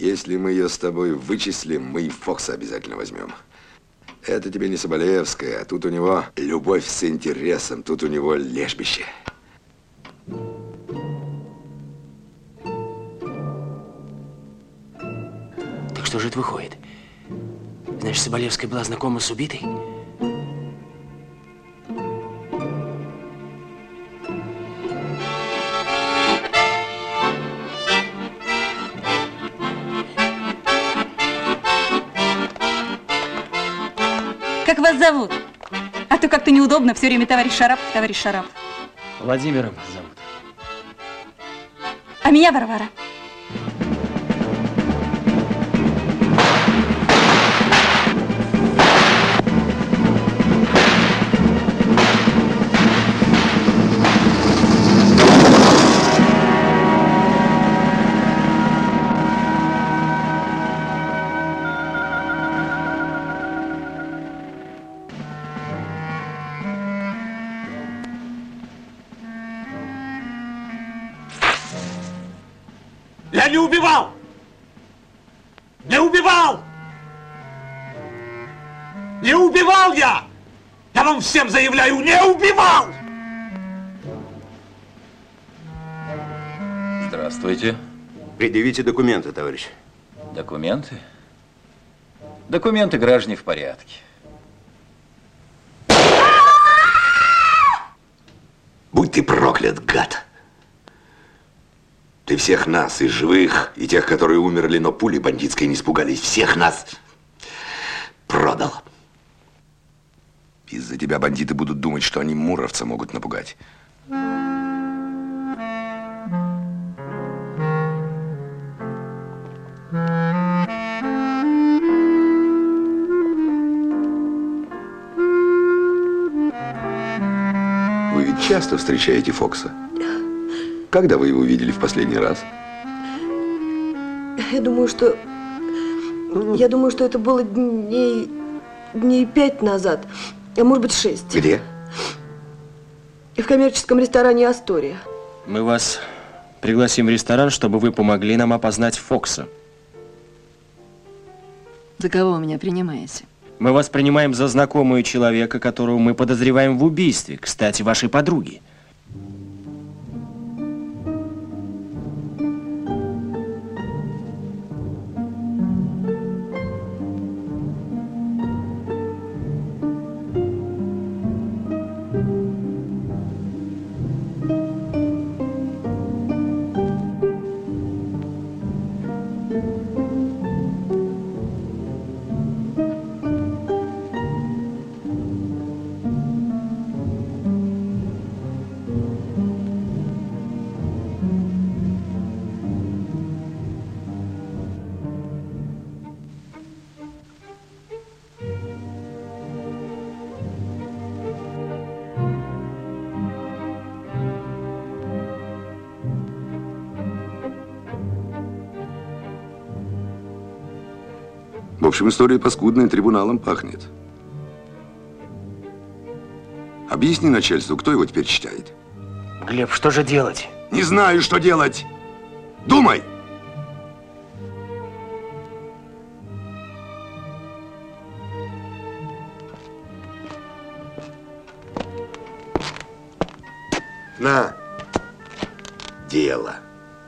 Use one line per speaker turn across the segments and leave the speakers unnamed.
Если мы ее с тобой вычислим, мы и Фокса обязательно возьмем. Это тебе не Соболевская, а тут у него любовь с интересом, тут у него лежбище.
Так что же это выходит? Значит, Соболевская была знакома с убитой?
Как вас зовут? А то как-то неудобно, все время товарищ Шарап, товарищ Шарап.
Владимиром зовут.
А меня Варвара.
Я не убивал! Не убивал! Не убивал я! Я вам всем заявляю, не убивал!
Здравствуйте.
Предъявите документы, товарищ.
Документы? Документы граждане в порядке.
Будь ты проклят, гад! Ты всех нас, и живых, и тех, которые умерли, но пули бандитской не испугались, всех нас продал. Из-за тебя бандиты будут думать, что они муровца могут напугать. Вы ведь часто встречаете Фокса? Когда вы его видели в последний раз?
Я думаю, что это было дней 5 назад, а может быть 6.
Где?
В коммерческом ресторане «Астория».
Мы вас пригласим в ресторан, чтобы вы помогли нам опознать Фокса.
За кого вы меня принимаете?
Мы вас принимаем за знакомую человека, которого мы подозреваем в убийстве, кстати, вашей подруги.
В общем, история паскудная, трибуналом пахнет. Объясни начальству, кто его теперь читает.
Глеб, что же делать?
Не знаю, что делать. Думай! На. Дело.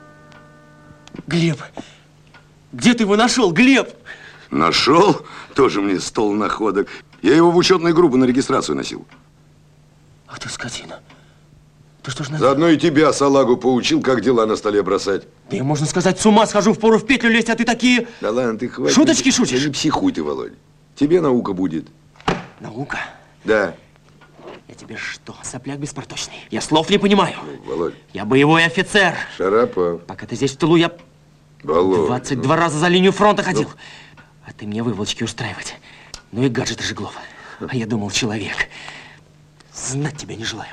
Глеб, где ты его нашел, Глеб?
Нашел? Тоже мне стол находок. Я его в учетную группу на регистрацию носил.
Ах ты скотина. Ты что ж на...
Заодно и тебя, салагу, поучил, как дела на столе бросать.
Да я, можно сказать, с ума схожу, впору в петлю лезть, а ты такие...
Да ладно, ты хватит.
Шуточки шутишь?
Да не психуй ты, Володь. Тебе наука будет.
Наука?
Да.
Я тебе что, сопляк беспорточный? Я слов не понимаю.
Ну, Володь.
Я боевой офицер.
Шарапов.
Пока ты здесь в тылу, я...
Володь.
22 раза за линию фронта ходил. А ты мне выволочки устраивать. Ну и гаджет Жиглов. А я думал, человек. Знать тебя не желаю.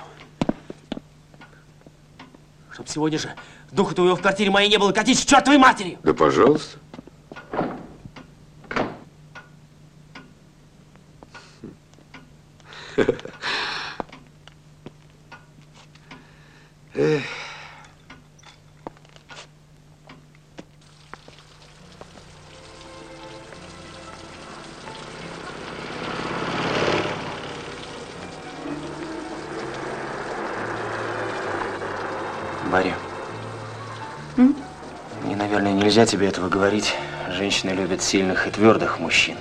Чтоб сегодня же духа твоего в квартире моей не было, катись к чертовой матери!
Да, пожалуйста.
Варя. Мне, наверное, нельзя тебе этого говорить. Женщины любят сильных и твердых мужчин.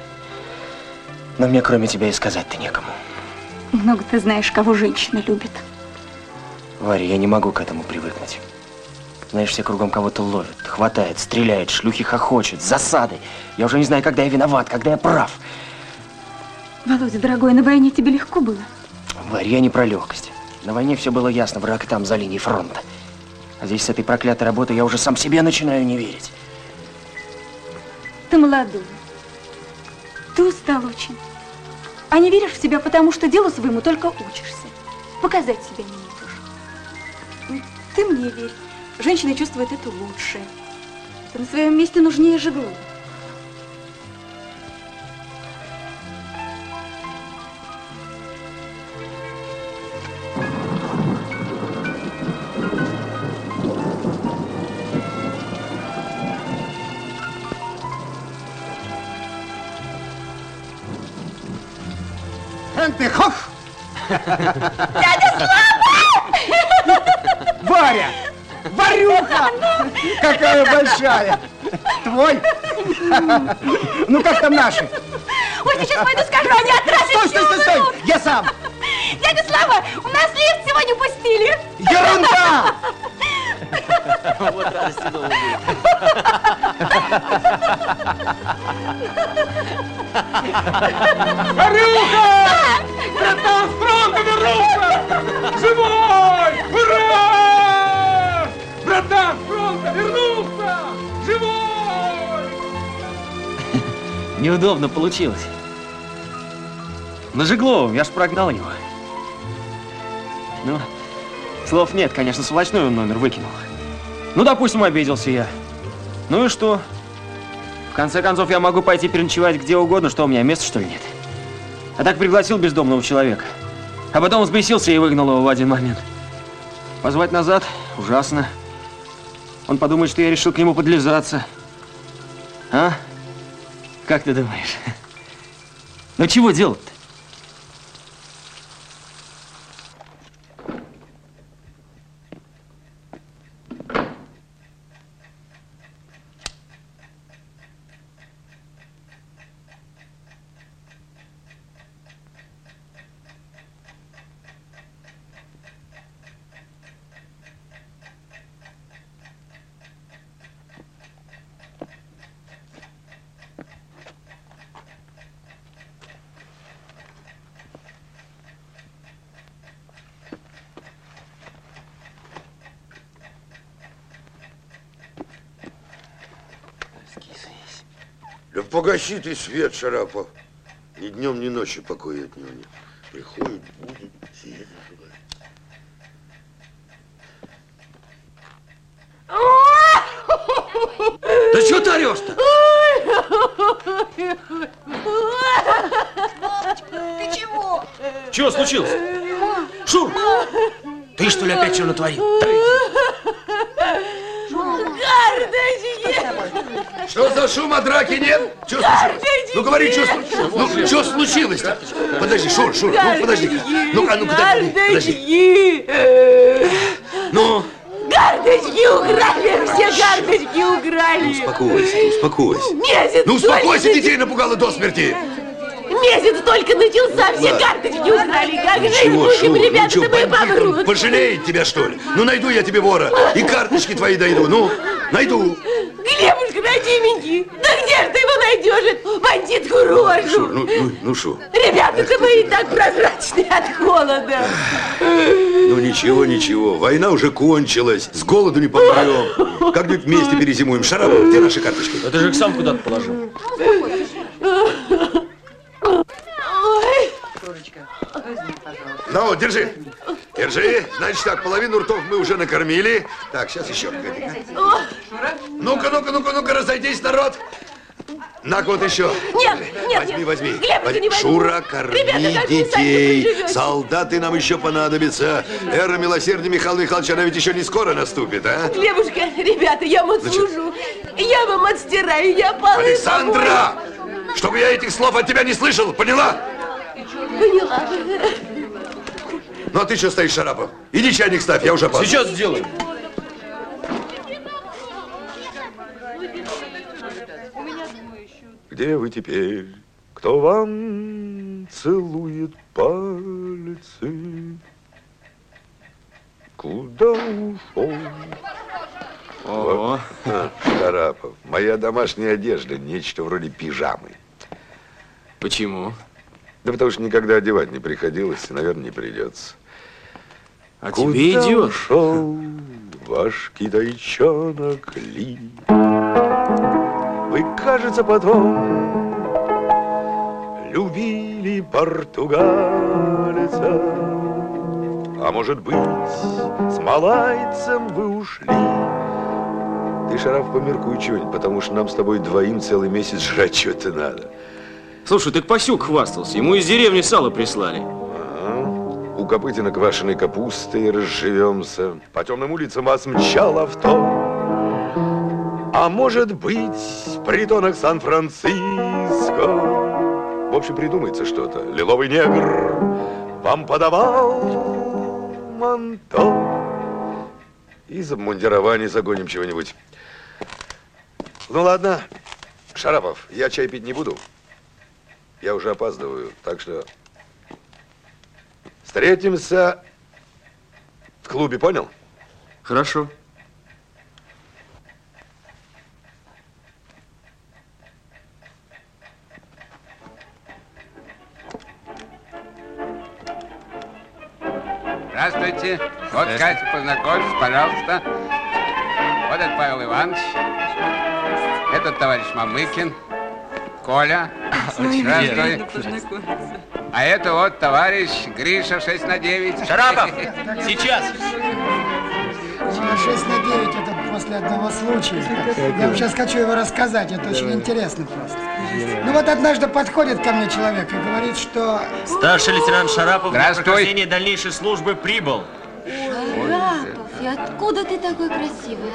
Но мне кроме тебя и сказать-то некому.
Много ты знаешь, кого женщина любит.
Варя, я не могу к этому привыкнуть. Знаешь, все кругом кого-то ловят, хватает, стреляет, шлюхи хохочут, засады. Я уже не знаю, когда я виноват, когда я прав.
Володя, дорогой, на войне тебе легко было?
Варя, я не про легкость. На войне все было ясно, враг там, за линией фронта. А здесь с этой проклятой работой я уже сам себе начинаю не верить.
Ты молодой. Ты устал очень. А не веришь в себя, потому что делу своему только учишься. Показать себя не можешь. Ты мне верь. Женщина чувствует это лучше. Ты на своем месте нужнее Жеглова.
Ты хоп!
Дядя Слава!
Варя! Варюха! Какая большая! Твой? Ну как там наши?
Ой, сейчас пойду скажу, они отрасят.
Стой! Я сам!
Дядя Слава, у нас лифт сегодня пустили.
Ерунда!
Вот радости дома будет.
Варюха! Братан с фронта вернулся! Живой! Ура! Братан с фронта вернулся! Живой!
Неудобно получилось. На Жегловом, я ж прогнал его. Ну, слов нет, конечно, сволочной он номер выкинул. Ну, допустим, обиделся я. Ну и что? В конце концов, я могу пойти переночевать где угодно, что у меня места, что ли, нет? А так пригласил бездомного человека. А потом взбесился и выгнал его в один момент. Позвать назад? Ужасно. Он подумает, что я решил к нему подлизаться. А? Как ты думаешь? Ну чего делать-то?
Да погаси ты свет, Шарапов. Ни днем, ни ночью покоя от него нет. Приходит, будет сидеть.
Да что ты орешь-то?
Ты чего?
Чего случилось? Шур, ты что ли опять что натворил?
Что за шум, а драки нет? Что случилось? Ну говори, что случилось? Ну что случилось-то? Подожди, Шур, ну подожди-ка. Ну-ка, подожди. Ну?
Карточки украли, все карточки украли.
Успокойся.
Месяц
Ну успокойся, детей напугала до смерти.
Месяц только начался, все карточки украли. Как жить будем, ребята, мы помрут.
Пожалеет тебя, что ли? Ну найду я тебе вора, и карточки твои дойду. Ну, найду.
Глебушка, родименький, да где же ты его найдешь, эту бандитку рожу?
Ну шо?
Ребята-то мы и так прозрачные от холода.
Ну ничего, война уже кончилась, с голоду не помрем. Как-нибудь вместе перезимуем. Шарапов, где наши карточки?
Да ты же их сам куда-то положил.
Ну, держи. Значит так, половину ртов мы уже накормили. Так, сейчас еще. Ну-ка, разойдись, народ. На-ка, вот еще.
Нет.
Возьми.
Глебушка, не возьму.
Шура, корми
Ребята,
детей. Солдаты нам еще понадобятся. Эра милосердия Михаила Михайловича, она ведь еще не скоро наступит, а?
Глебушка, ребята, я вам служу. Я вам отстираю, я полы
Александра! Чтобы я этих слов от тебя не слышал, поняла?
Поняла.
Ну, а ты что стоишь, Шарапов? Иди чайник ставь, я уже опаздываю.
Сейчас сделаю.
Где вы теперь? Кто вам целует пальцы? Куда ушел?
О,
Шарапов, моя домашняя одежда, нечто вроде пижамы.
почему?
Да потому что никогда одевать не приходилось, и, наверное, не придется.
А тебе идет.
Ушел ваш китайчонок Ли? Вы, кажется, потом любили португальца. А может быть, с малайцем вы ушли? Ты, Шарапов, померкуй что-нибудь, потому что нам с тобой двоим целый месяц жрать что-то надо.
Слушай, так Пасюк хвастался. Ему из деревни сало прислали.
У Копытина квашеной капустой разживемся. По темным улицам вас мчал авто. А может быть, в притонах Сан-Франциско. В общем, придумается что-то. Лиловый негр вам подавал манто. Из обмундирования загоним чего-нибудь. Ну ладно, Шарапов, я чай пить не буду. Я уже опаздываю, так что встретимся в клубе, понял?
Хорошо.
Здравствуйте. Вот Катя, познакомьтесь, пожалуйста. Вот это Павел Иванович. Этот товарищ Мамыкин. Коля. Здравствуй. А это вот товарищ Гриша 6×9.
Шарапов, сейчас.
6×9 это после одного случая. Я вам сейчас хочу его рассказать, это очень интересно просто. Ну вот однажды подходит ко мне человек и говорит, что...
Старший лейтенант Шарапов для
Здравствуй.
прохождения дальнейшей службы прибыл.
Шарапов, и откуда ты такой красивый,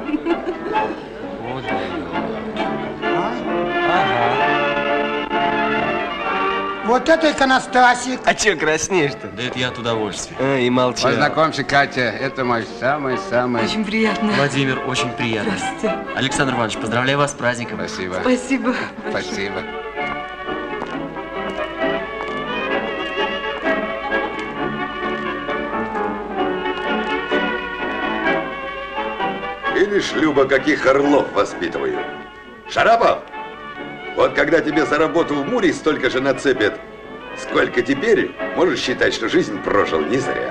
Вот это иконостасик.
А че краснеешь-то?
Да это я от удовольствия.
И молчи.
Познакомься, Катя. Это мой самый-самый...
Очень приятно.
Владимир, очень приятно.
Здравствуйте.
Александр Иванович, поздравляю вас с праздником.
Спасибо.
Спасибо.
Спасибо.
Видишь, Люба, каких орлов воспитываю. Шарапов, вот когда тебе за работу в Муре столько же нацепят, сколько теперь, можешь считать, что жизнь прожил не зря.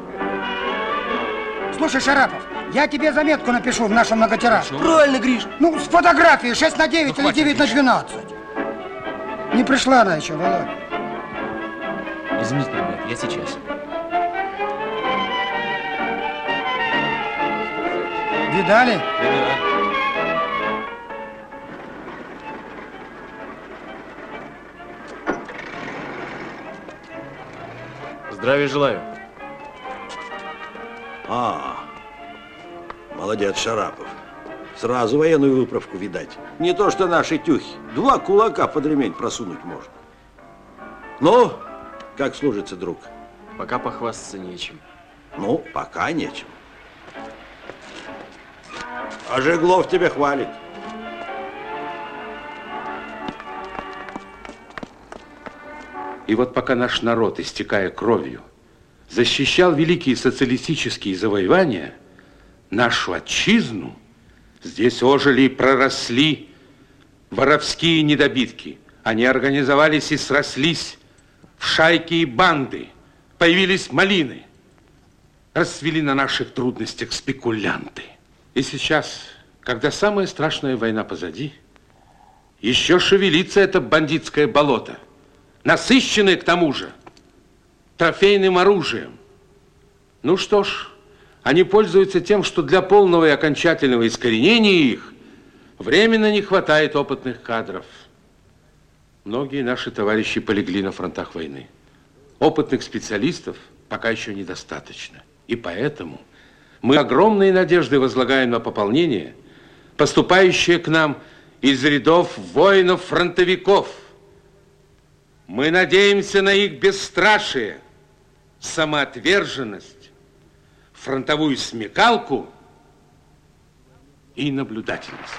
Слушай, Шарапов, я тебе заметку напишу в нашем многотираже.
Правильно, Гриш.
Ну, с фотографией 6×9 или 9×12. Не пришла она еще, Володя.
Извините, ребят, я сейчас.
Видали?
Здравия желаю.
Молодец, Шарапов. Сразу военную выправку видать. Не то, что наши тюхи. 2 кулака под ремень просунуть можно. Ну, как служится, друг?
Пока похвастаться нечем.
Ну, пока нечем. А Жеглов тебя хвалит.
И вот пока наш народ, истекая кровью, защищал великие социалистические завоевания, нашу отчизну, здесь ожили и проросли воровские недобитки. Они организовались и срослись в шайки и банды, появились малины, расцвели на наших трудностях спекулянты. И сейчас, когда самая страшная война позади, еще шевелится это бандитское болото, насыщенное к тому же трофейным оружием. Ну что ж, они пользуются тем, что для полного и окончательного искоренения их временно не хватает опытных кадров. Многие наши товарищи полегли на фронтах войны. Опытных специалистов пока еще недостаточно. И поэтому мы огромные надежды возлагаем на пополнение, поступающее к нам из рядов воинов-фронтовиков. Мы надеемся на их бесстрашие, самоотверженность, фронтовую смекалку и наблюдательность.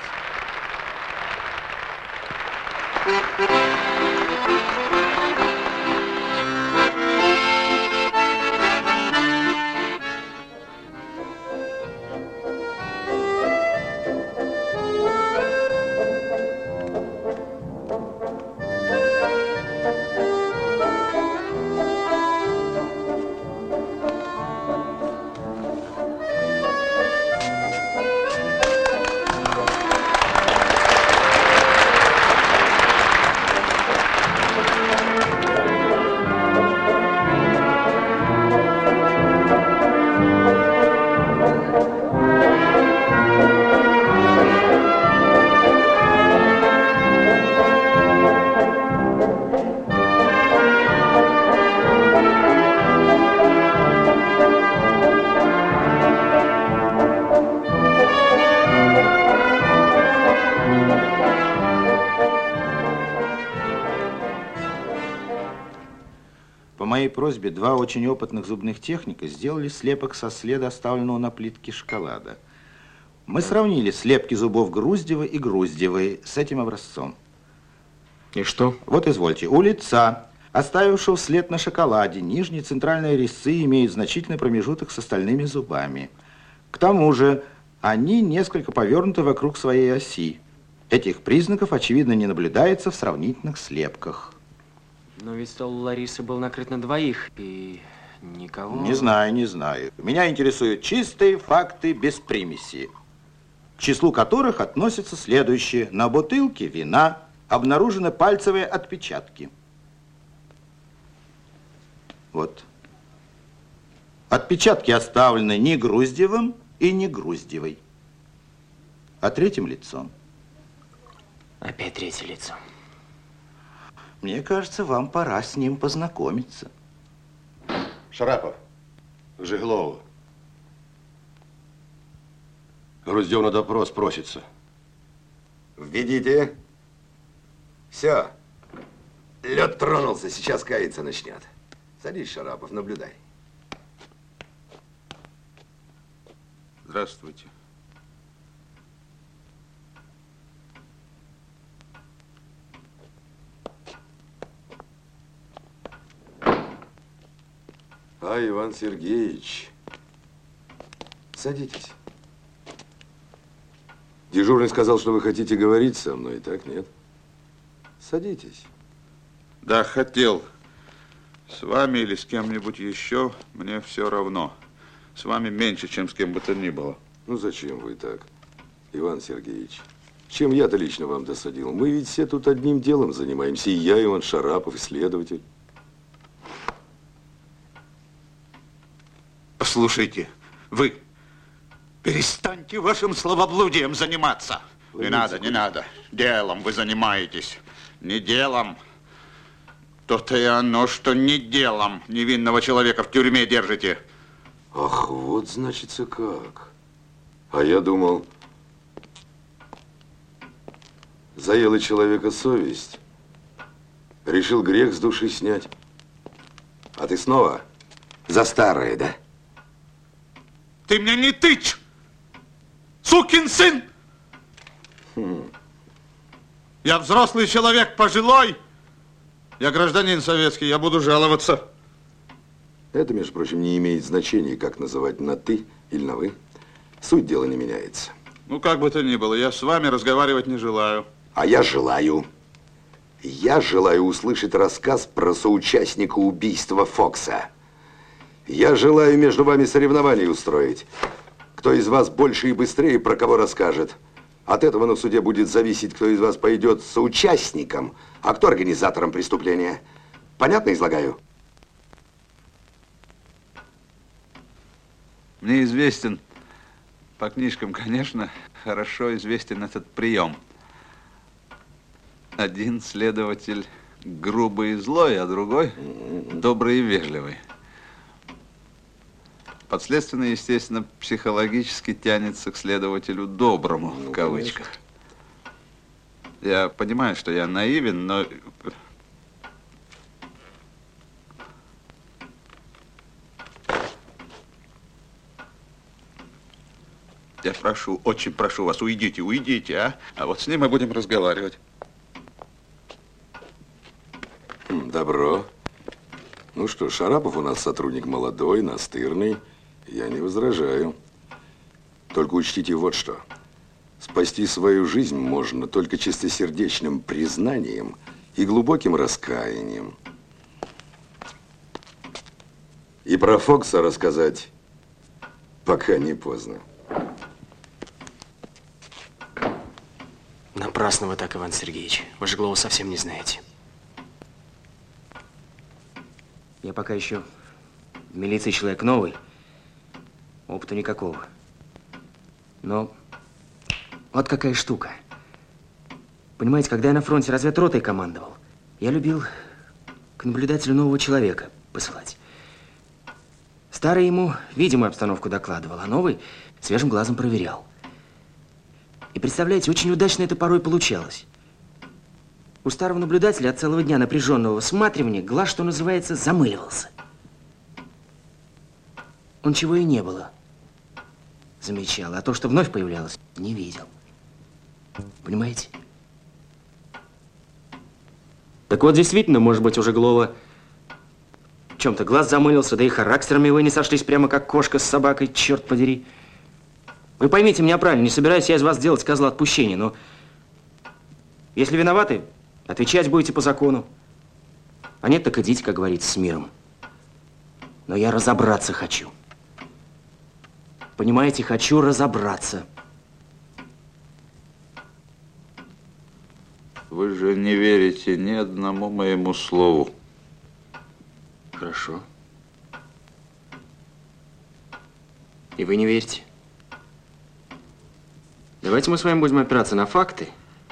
По моей просьбе два очень опытных зубных техника сделали слепок со следа, оставленного на плитке шоколада. Мы сравнили слепки зубов Груздева и Груздевой с этим образцом.
И что?
Вот извольте. У лица, оставившего след на шоколаде, нижние центральные резцы имеют значительный промежуток с остальными зубами. К тому же они несколько повернуты вокруг своей оси. Этих признаков, очевидно, не наблюдается в сравнительных слепках.
Но ведь стол Ларисы был накрыт на двоих, и никого...
Не знаю, не знаю. Меня интересуют чистые факты без примеси, к числу которых относятся следующие. На бутылке вина обнаружены пальцевые отпечатки. Вот. Отпечатки оставлены не Груздевым и не Груздевой, а третьим лицом.
Опять третье лицо.
Мне кажется, вам пора с ним познакомиться.
Шарапов, Жиглову. Груздев на допрос просится.
Введите. Все. Лед тронулся, сейчас каяться начнет. Садись, Шарапов, наблюдай.
Здравствуйте.
А, Иван Сергеевич, садитесь. Дежурный сказал, что вы хотите говорить со мной, так нет? Садитесь.
Да, хотел. С вами или с кем-нибудь еще, мне все равно. С вами меньше, чем с кем бы то ни было.
Ну, зачем вы так, Иван Сергеевич? Чем я-то лично вам досадил? Мы ведь все тут одним делом занимаемся. И я, Иван Шарапов, следователь.
Послушайте, вы перестаньте вашим словоблудием заниматься. Не надо, не надо. Делом вы занимаетесь. Не делом. То-то и оно, что не делом невинного человека в тюрьме держите.
Ах, вот значится как. А я думал, заела человека совесть. Решил грех с души снять. А ты снова за старое, да?
Ты мне не тычь! Сукин сын! Я взрослый человек, пожилой. Я гражданин советский, я буду жаловаться.
Это, между прочим, не имеет значения, как называть на «ты» или на «вы». Суть дела не меняется.
Ну, как бы то ни было, я с вами разговаривать не желаю.
А я желаю. Я желаю услышать рассказ про соучастника убийства Фокса. Я желаю между вами соревнования устроить. Кто из вас больше и быстрее про кого расскажет. От этого на суде будет зависеть, кто из вас пойдет соучастником, а кто организатором преступления. Понятно излагаю?
Мне известен, по книжкам, конечно, хорошо известен этот прием. Один следователь грубый и злой, а другой добрый и вежливый. Подследственный, естественно, психологически тянется к следователю доброму, в кавычках. Я понимаю, что я наивен, но... Я прошу, очень прошу вас, уйдите, уйдите, а? А вот с ним мы будем разговаривать.
Добро. Ну что, Шарапов у нас сотрудник молодой, настырный. Я не возражаю. Только учтите вот что. Спасти свою жизнь можно только чистосердечным признанием и глубоким раскаянием. И про Фокса рассказать пока не поздно.
Напрасно вы так, Иван Сергеевич. Вы же Глова совсем не знаете. Я пока еще в милиции человек новый. Опыта никакого. Но вот какая штука. Понимаете, когда я на фронте разведротой командовал, я любил к наблюдателю нового человека посылать. Старый ему видимую обстановку докладывал, а новый свежим глазом проверял. И представляете, очень удачно это порой получалось. У старого наблюдателя от целого дня напряженного всматривания глаз, что называется, замыливался. Он чего и не было замечал, а то, что вновь появлялось, не видел. Понимаете? Так вот, действительно, может быть, уже Глова в чем-то глаз замылился, да и характерами вы не сошлись прямо как кошка с собакой, черт подери. Вы поймите меня правильно, не собираюсь я из вас делать козла отпущения, но если виноваты, отвечать будете по закону. А нет, так идите, как говорится, с миром. Но я разобраться хочу. Понимаете, хочу разобраться.
Вы же не верите ни одному моему слову.
Хорошо. И вы не верите? Давайте мы с вами будем опираться на факты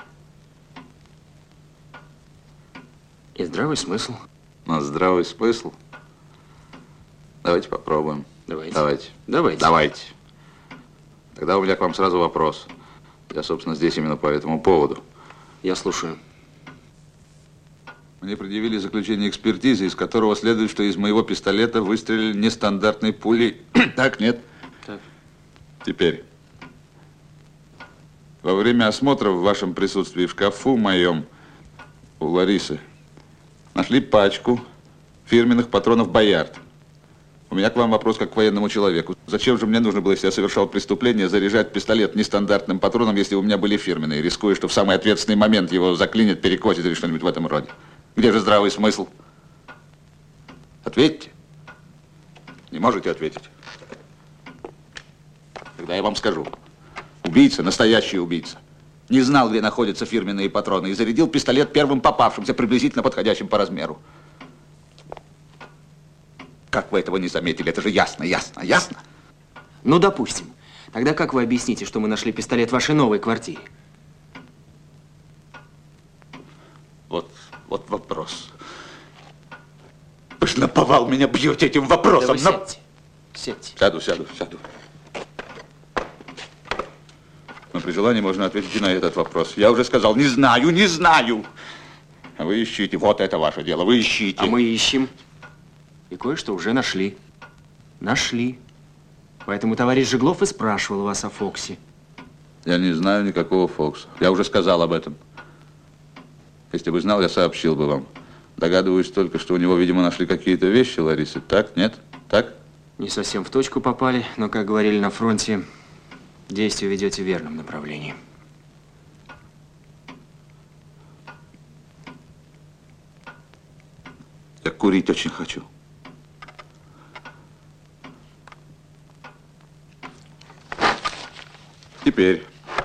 и здравый смысл.
На здравый смысл? Давайте попробуем.
Давайте.
Давайте. Тогда у меня к вам сразу вопрос. Я, собственно, здесь именно по этому поводу.
Я слушаю.
Мне предъявили заключение экспертизы, из которого следует, что из моего пистолета выстрелили нестандартной пулей. Так, нет?
Так.
Теперь. Во время осмотра в вашем присутствии в шкафу моем у Ларисы нашли пачку фирменных патронов «Боярд». У меня к вам вопрос как к военному человеку. Зачем же мне нужно было, если я совершал преступление, заряжать пистолет нестандартным патроном, если у меня были фирменные, рискуя, что в самый ответственный момент его заклинит, перекосит или что-нибудь в этом роде? Где же здравый смысл? Ответьте. Не можете ответить? Тогда я вам скажу. Убийца, настоящий убийца, не знал, где находятся фирменные патроны, и зарядил пистолет первым попавшимся, приблизительно подходящим по размеру. Как вы этого не заметили? Это же ясно, ясно, ясно.
Ну, допустим. Тогда как вы объясните, что мы нашли пистолет в вашей новой квартире?
Вот вопрос. Вы же наповал меня бьете этим вопросом.
Да вы сядьте.
Сяду. Но при желании можно ответить и на этот вопрос. Я уже сказал, не знаю. А вы ищите, вот это ваше дело, вы ищите.
А мы ищем. И кое-что уже нашли. Поэтому товарищ Жеглов и спрашивал вас о Фоксе.
Я не знаю никакого Фокса. Я уже сказал об этом. Если бы знал, я сообщил бы вам. Догадываюсь только, что у него, видимо, нашли какие-то вещи, Ларисы. Так? Нет? Так?
Не совсем в точку попали, но, как говорили на фронте, действие ведете в верном направлении.
Я курить очень хочу. Теперь.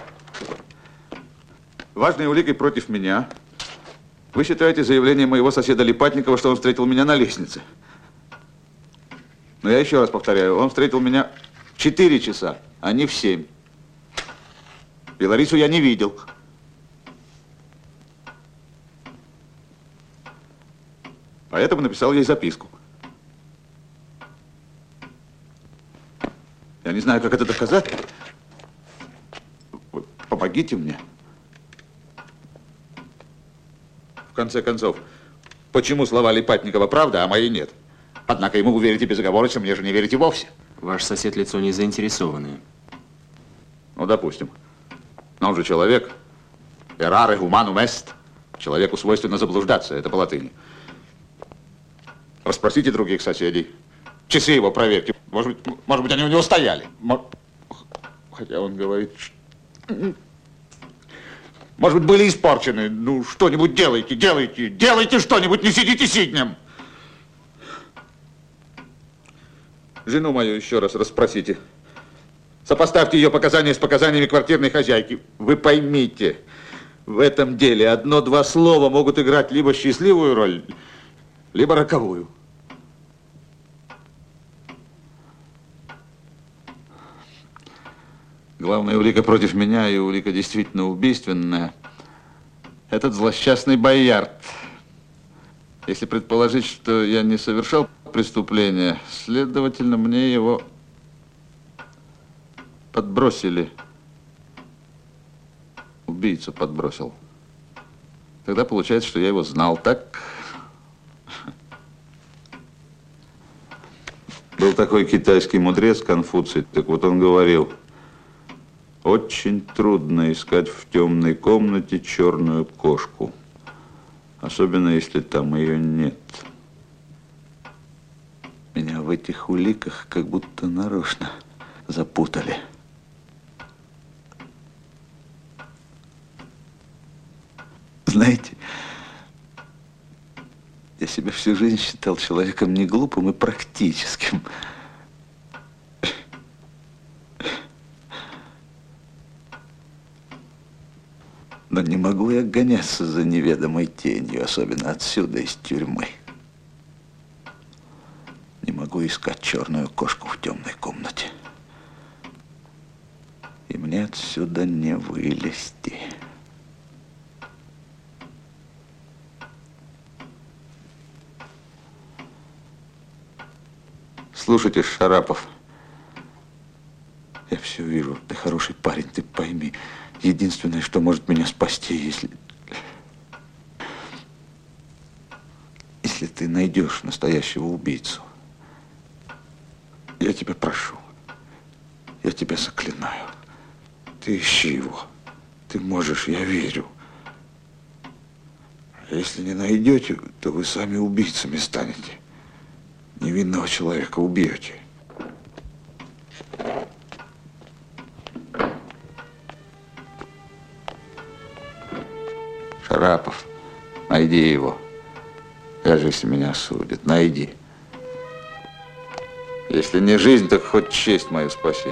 Важной уликой против меня вы считаете заявление моего соседа Липатникова, что он встретил меня на лестнице. Но я еще раз повторяю, он встретил меня в 4 часа, а не в 7. И Ларису я не видел. Поэтому написал ей записку. Я не знаю, как это доказать. Вы помогите мне. В конце концов, почему слова Липатникова правда, а мои нет? Однако ему вы верите безоговорочно, мне же не верите вовсе.
Ваш сосед лицо не заинтересованное.
Ну, допустим. Но он же человек. Errare humanum est. Человеку свойственно заблуждаться. Это по латыни. Расспросите других соседей. Часы его проверьте. Может быть, они у него стояли. Хотя он говорит... Может быть, были испорчены. Ну, что-нибудь делайте что-нибудь, не сидите сиднем. Жену мою еще раз расспросите. Сопоставьте ее показания с показаниями квартирной хозяйки. Вы поймите, в этом деле одно-два слова могут играть либо счастливую роль, либо роковую. Главная улика против меня, и улика действительно убийственная, этот злосчастный Боярд. Если предположить, что я не совершал преступления, следовательно, мне его подбросили. Убийцу подбросил. Тогда получается, что я его знал, так? Был такой китайский мудрец Конфуций, так вот он говорил: очень трудно искать в темной комнате черную кошку, особенно если там ее нет. Меня в этих уликах как будто нарочно запутали. Знаете, я себя всю жизнь считал человеком не глупым и практическим. Но не могу я гоняться за неведомой тенью, особенно отсюда, из тюрьмы. Не могу искать черную кошку в темной комнате. И мне отсюда не вылезти. Слушайте, Шарапов, я все вижу. Ты хороший парень, ты пойми. Единственное, что может меня спасти, если ты найдешь настоящего убийцу. Я тебя прошу, я тебя заклинаю. Ты ищи его. Ты можешь, я верю. А если не найдете, то вы сами убийцами станете. Невинного человека убьете. Шарапов, найди его. Даже если меня судят, найди. Если не жизнь, так хоть честь мою спаси.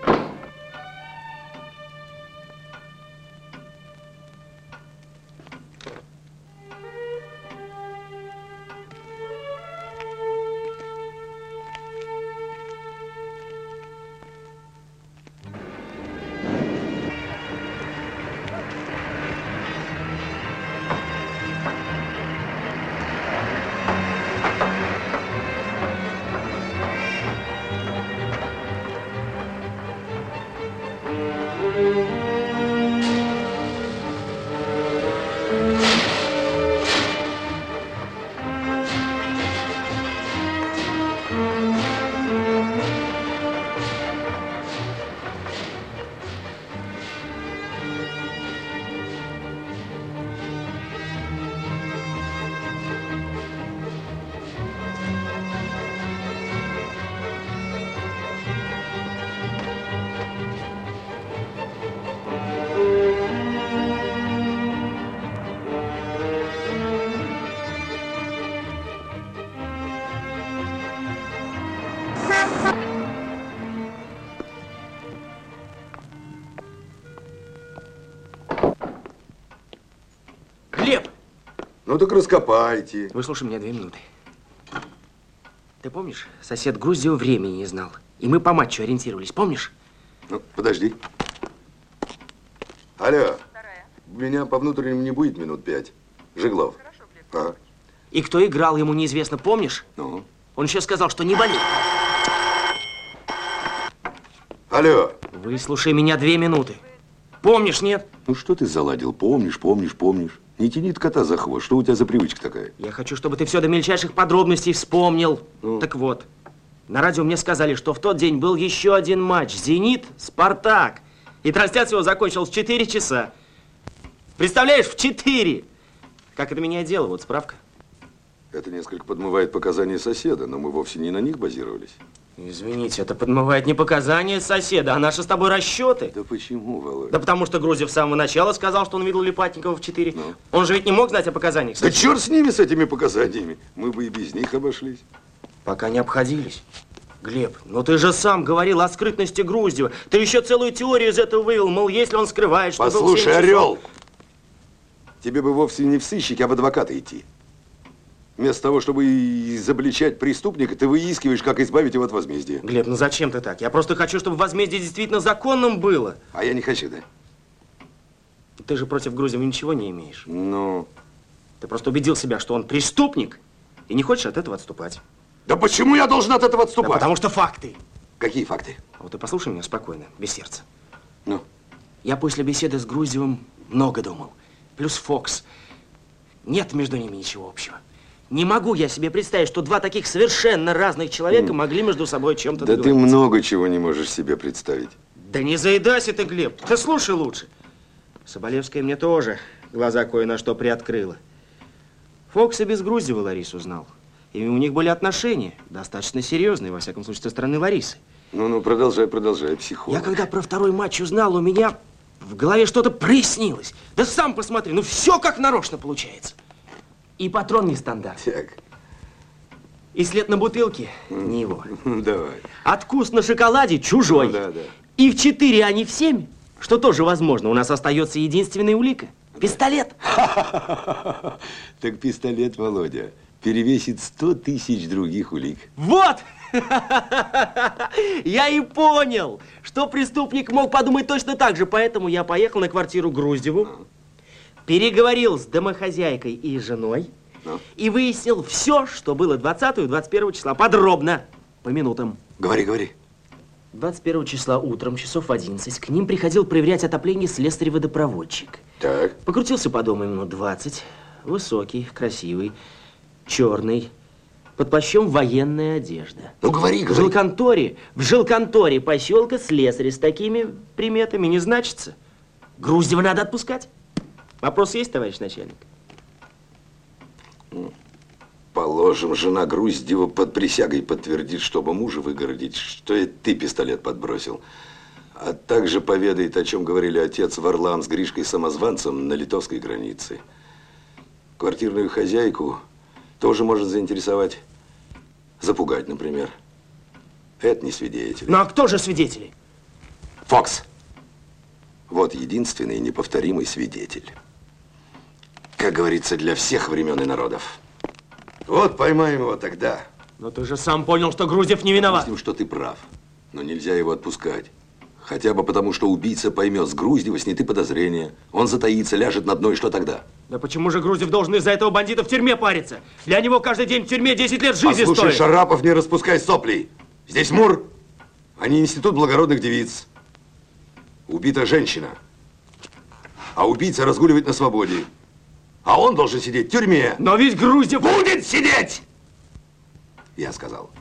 Ну так раскопайте.
Выслушай меня 2 минуты. Ты помнишь, сосед Груздева времени не знал. И мы по матчу ориентировались, помнишь?
Ну, подожди. Алло. У меня по внутреннему не будет минут 5. Жиглов. Ага.
И кто играл, ему неизвестно, помнишь?
Ну?
Он еще сказал, что не болеет.
Алло.
Выслушай меня 2 минуты. Помнишь, нет?
Ну что ты заладил? Помнишь. Не тяни кота за хвост. Что у тебя за привычка такая?
Я хочу, чтобы ты все до мельчайших подробностей вспомнил. Ну? Так вот, на радио мне сказали, что в тот день был еще один матч. «Зенит», «Спартак». И трансляция его закончилась в 4 часа. Представляешь, в 4! Как это меняет дело? Вот справка.
Это несколько подмывает показания соседа, но мы вовсе не на них базировались.
Извините, это подмывает не показания соседа, а наши с тобой расчеты.
Да почему, Володя?
Да потому что Груздев с самого начала сказал, что он видел Липатникова в 4. Ну? Он же ведь не мог знать о показаниях соседа.
Да черт с ними, с этими показаниями. Мы бы и без них обошлись.
Пока не обходились. Глеб, ну ты же сам говорил о скрытности Груздева. Ты еще целую теорию из этого вывел, мол, если он скрывает, что...
Послушай, Орел, тебе бы вовсе не в сыщики, а в адвоката идти. Вместо того, чтобы изобличать преступника, ты выискиваешь, как избавить его от возмездия.
Глеб, ну зачем ты так? Я просто хочу, чтобы возмездие действительно законным было.
А я не хочу, да?
Ты же против Груздева ничего не имеешь.
Ну?
Ты просто убедил себя, что он преступник, и не хочешь от этого отступать.
Да почему я должен от этого отступать?
Да потому что факты.
Какие факты?
Вот ты послушай меня спокойно, без сердца.
Ну?
Я после беседы с Груздевым много думал. Плюс Фокс. Нет между ними ничего общего. Не могу я себе представить, что два таких совершенно разных человека могли между собой чем-то договориться.
Да ты много чего не можешь себе представить.
Да не заедайся ты, Глеб. Ты слушай лучше. Соболевская мне тоже глаза кое на что приоткрыла. Фокс и без Груздева Ларису знал. И у них были отношения, достаточно серьезные, во всяком случае, со стороны Ларисы.
Ну, продолжай, психолог.
Я когда про второй матч узнал, у меня в голове что-то прояснилось. Да сам посмотри, ну все как нарочно получается. И патрон нестандарт.
Так.
И след на бутылке не его.
Давай.
Откус на шоколаде чужой.
Ну, да.
И в 4, а не в 7, что тоже возможно. У нас остается единственная улика. Пистолет.
Так пистолет, Володя, перевесит 100 тысяч других улик.
Вот! Я и понял, что преступник мог подумать точно так же. Поэтому я поехал на квартиру Груздеву, переговорил с домохозяйкой и женой и выяснил все, что было 20 и 21 числа. Подробно, по минутам.
Говори.
21 числа утром, часов в 11, к ним приходил проверять отопление слесарь-водопроводчик.
Так.
Покрутился по дому минут 20. Высокий, красивый, черный. Под плащом военная одежда.
Ну, говори.
В жилконторе поселка слесарь с такими приметами не значится. Груздева надо отпускать. Вопрос есть, товарищ начальник?
Положим, жена Груздева под присягой подтвердит, чтобы мужа выгородить, что это ты пистолет подбросил. А также поведает, о чем говорили отец Варлам с Гришкой-самозванцем на литовской границе. Квартирную хозяйку тоже может заинтересовать. Запугать, например. Это не свидетель.
Ну а кто же свидетели?
Фокс. Вот единственный и неповторимый свидетель. Как говорится, для всех времен и народов. Вот поймаем его тогда.
Но ты же сам понял, что Груздев не виноват.
Допустим, что ты прав. Но нельзя его отпускать. Хотя бы потому, что убийца поймет, с Груздева сняты подозрения. Он затаится, ляжет на дно, и что тогда?
Да почему же Груздев должен из-за этого бандита в тюрьме париться? Для него каждый день в тюрьме 10 лет жизни стоит.
Послушай, Шарапов, не распускай сопли. Здесь МУР, а не институт благородных девиц. Убита женщина. А убийца разгуливает на свободе. А он должен сидеть в тюрьме.
Но ведь Груздев...
Будет сидеть! Я сказал.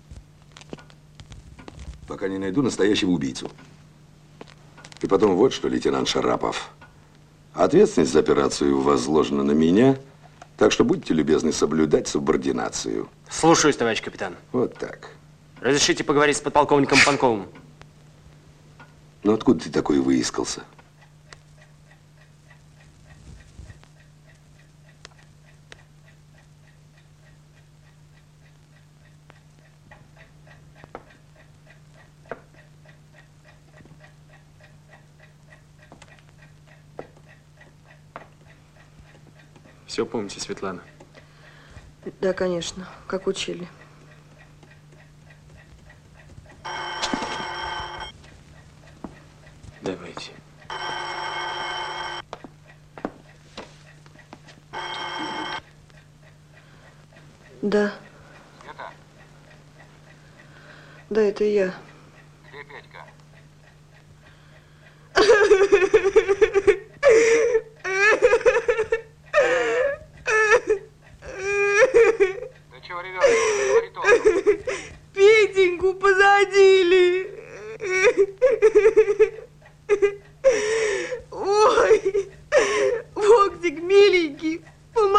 Пока не найду настоящего убийцу. И потом вот что, лейтенант Шарапов. Ответственность за операцию возложена на меня, так что будьте любезны соблюдать субординацию.
Слушаюсь, товарищ капитан.
Вот так.
Разрешите поговорить с подполковником Панковым?
Ну откуда ты такой выискался?
Все помните, Светлана?
Да, конечно, как учили.
Давайте.
Да.
Это?
Да, это я.
Где Петька? Ты чего ревешь? Говори толком.
Петеньку посадили.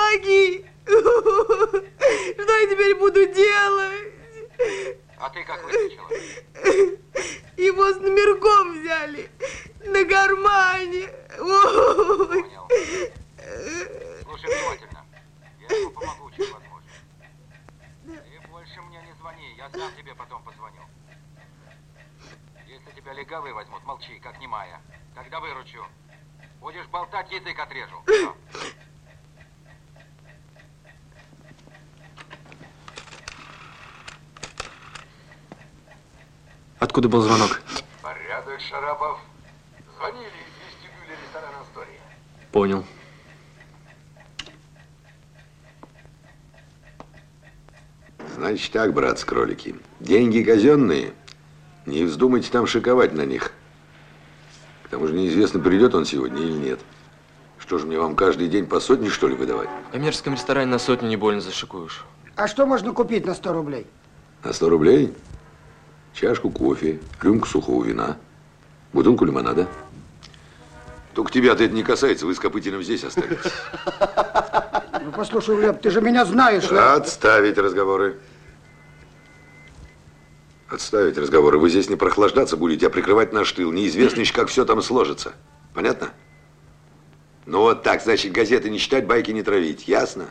помоги! Что я теперь буду делать?
А ты как выскочила?
Его с номерком взяли. На кармане. Ой.
Слушай внимательно. Я ему помогу, чем возможно. Ты больше мне не звони, я сам тебе потом позвоню. Если тебя легавые возьмут, молчи, как немая. Тогда выручу. Будешь болтать, язык отрежу. Всё.
Откуда был звонок?
Порядок, Шарапов. Звонили из вестибюля ресторана «Астория».
Понял.
Значит так, братцы-кролики. Деньги казенные. Не вздумайте там шиковать на них. К тому же неизвестно, придет он сегодня или нет. Что же, мне вам каждый день по сотне, что ли, выдавать?
В коммерческом ресторане на сотню не больно зашикуешь.
А что можно купить на 100 рублей?
На 100 рублей? Чашку кофе, рюмку сухого вина, бутылку лимонада. Только тебя-то это не касается, вы с Копытиным здесь остались.
Ну, послушай, Глеб, ты же меня знаешь.
Отставить разговоры. Отставить разговоры. Вы здесь не прохлаждаться будете, а прикрывать наш тыл. Неизвестно еще, как все там сложится. Понятно? Ну вот так, значит, газеты не читать, байки не травить. Ясно?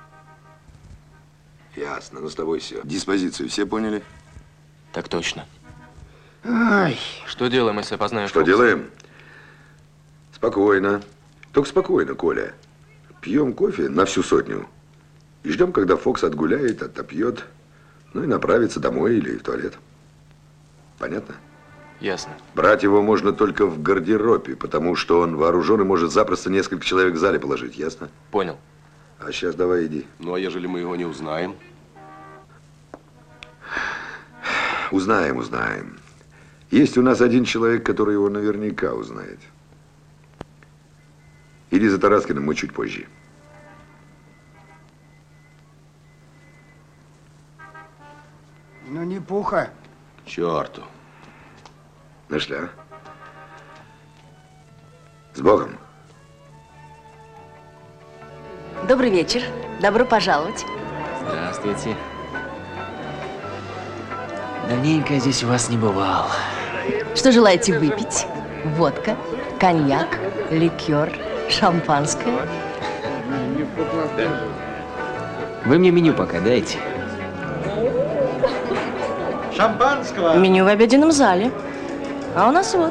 Ясно. Ну, с тобой все. Диспозицию все поняли?
Так точно.
Ай.
Что делаем, если опознаем?
Что делаем? Спокойно. Только спокойно, Коля. Пьем кофе на всю сотню. И ждем, когда Фокс отгуляет, отопьет. Ну и направится домой или в туалет. Понятно?
Ясно.
Брать его можно только в гардеробе, потому что он вооружен и может запросто несколько человек в зале положить. Ясно?
Понял.
А сейчас давай иди.
Ну, а ежели мы его не узнаем?
Узнаем, узнаем. Есть у нас один человек, который его наверняка узнает. Иди за Тараскиным, мы чуть позже.
Ну, не пуха.
К черту.
Нашли, а? С Богом.
Добрый вечер. Добро пожаловать.
Здравствуйте. Давненько я здесь у вас не бывал.
Что желаете выпить? Водка, коньяк, ликер, шампанское?
Вы мне меню пока дайте.
Шампанского.
Меню в обеденном зале. А у нас вот.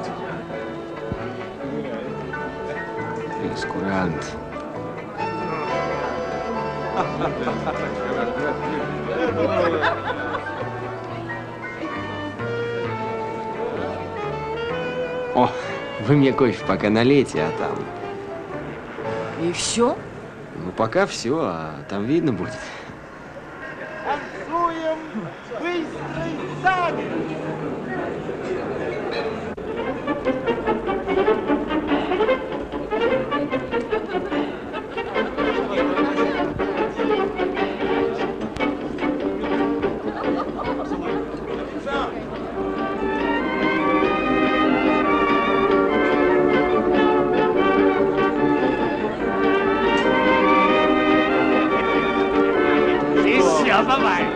Прескурант. О, вы мне кофе пока налейте, а там...
И все?
Ну, пока все, а там видно будет.
Танцуем быстрый танец! Бывает.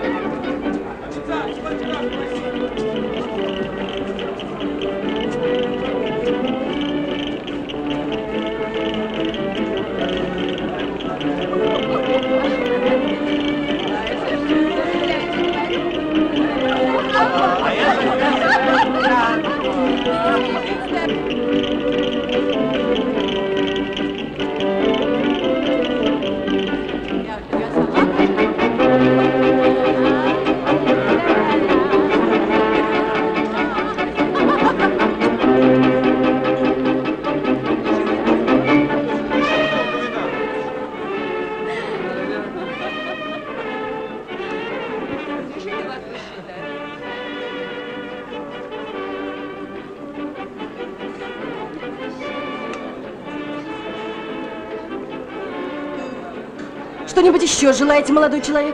Что-нибудь еще желаете, молодой человек?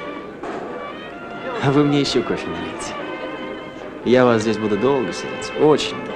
А вы мне еще кофе налейте. Я вас здесь буду долго сидеть, очень долго.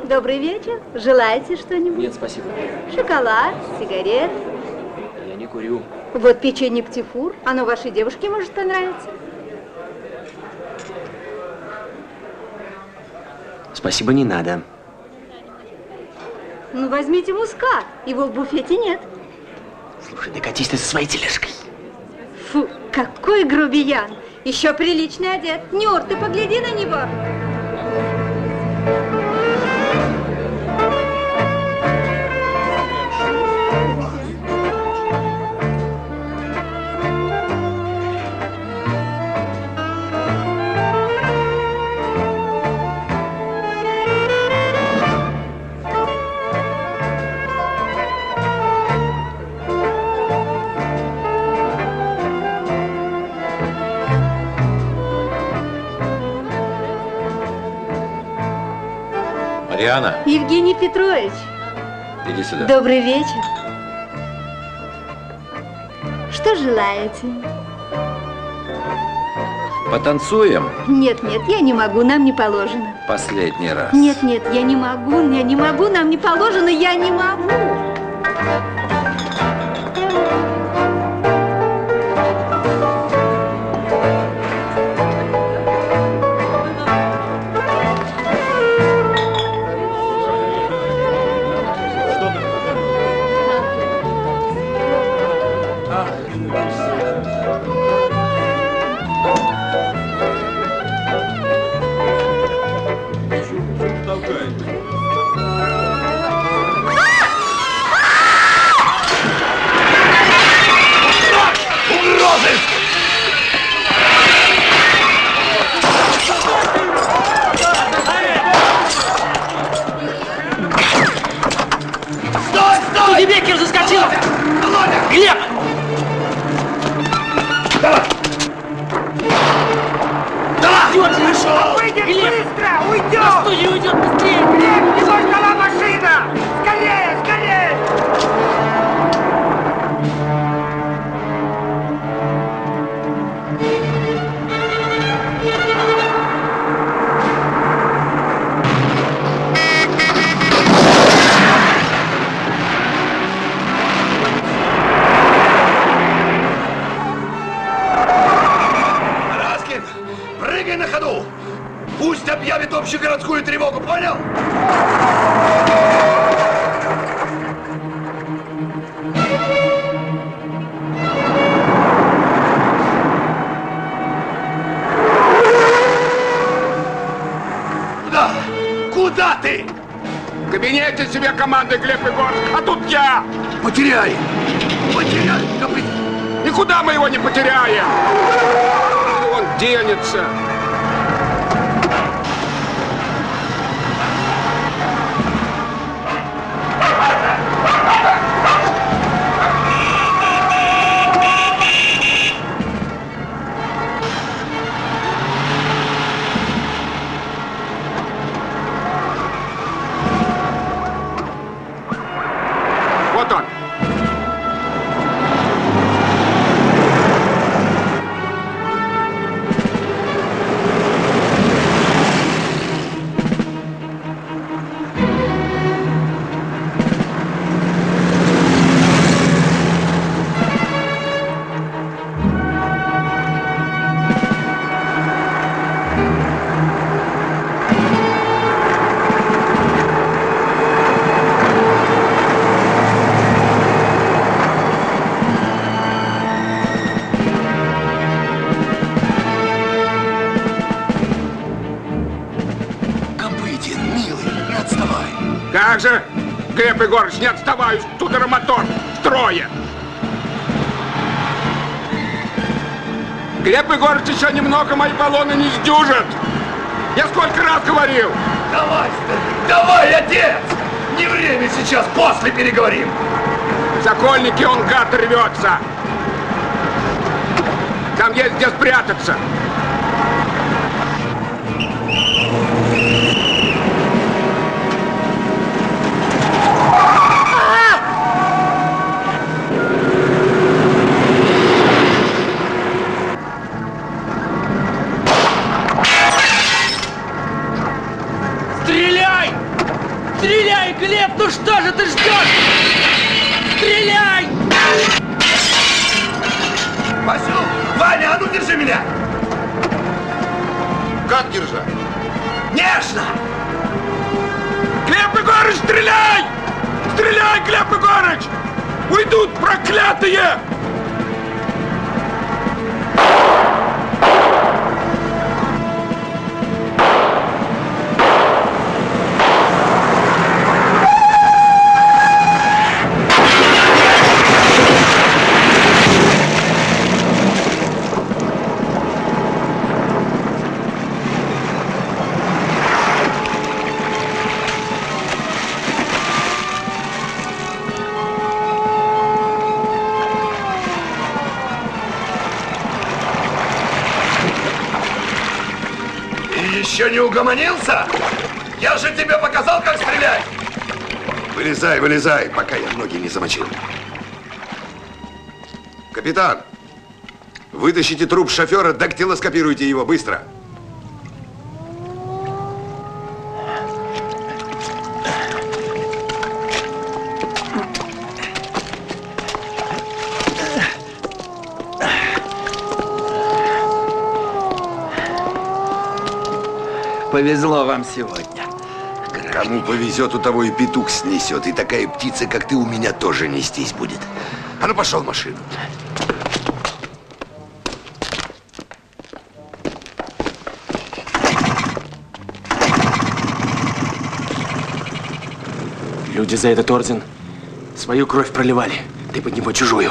Добрый вечер. Желаете что-нибудь?
Нет, спасибо.
Шоколад, сигарет.
Я не курю.
Вот печенье птифур. Оно вашей девушке может понравиться.
Спасибо, не надо.
Ну, возьмите мускат. Его в буфете нет.
Слушай, докатись ты со своей тележкой.
Фу, какой грубиян. Еще прилично одет. Нюр, ты погляди на него.
Мариана,
Евгений Петрович.
иди сюда.
Добрый вечер. Что желаете?
Потанцуем?
Нет, нет, я не могу, нам не положено.
Последний раз.
Нет, нет, я не могу, нам не положено, я не могу.
Студебекер заскочил! Глеб!
Уйдет, нашел!
Глеб!
Быстро, уйдет!
На студию уйдет быстрее!
Глеб, его ждала машина! Скорее, скорее! Раскин, прыгай на ходу! Пусть объявит общегородскую тревогу, понял? Куда? Куда ты?
В кабинете себе команды, Глеб Егорович, а тут я!
Потеряй! Потеряй! Копыт!
Никуда мы его не потеряем! Он денется! Вот он!
Копытин, милый, не отставай!
Как же, Глеб Егорович, не отставай, студеромотор в строе! Глеб Егорович, еще немного мои баллоны не сдюжат! Я сколько раз говорил!
Давай, давай, отец! Не время сейчас, после переговорим!
В Сокольнике он, гад, рвется! Там есть где спрятаться!
Стреляй! Глеб, ну что же ты ждешь? Стреляй!
Васю! Ваня, а ну держи меня!
Как держать?
Нежно!
Глеб Егорыч, стреляй! Стреляй, Глеб Егорыч! Уйдут, проклятые!
Еще не угомонился? Я же тебе показал, как стрелять!
Вылезай, вылезай, пока я ноги не замочил. Капитан, вытащите труп шофера, дактилоскопируйте его, быстро.
Повезло вам сегодня.
Кому повезет, у того и петух снесет. И такая птица, как ты, у меня тоже нестись будет. А ну, пошел в машину.
Люди за этот орден свою кровь проливали. Ты под него чужую.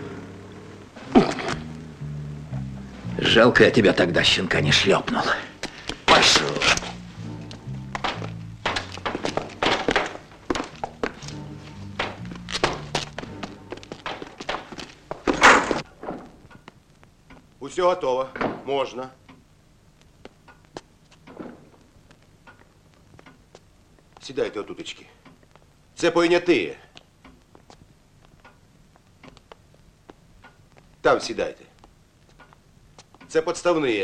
Жалко, я тебя тогда, щенка, не шлепнул. Пошел.
Все готово. Можно. Сідайте отутечки. Це пойняти. Там сідайте. Це подставні.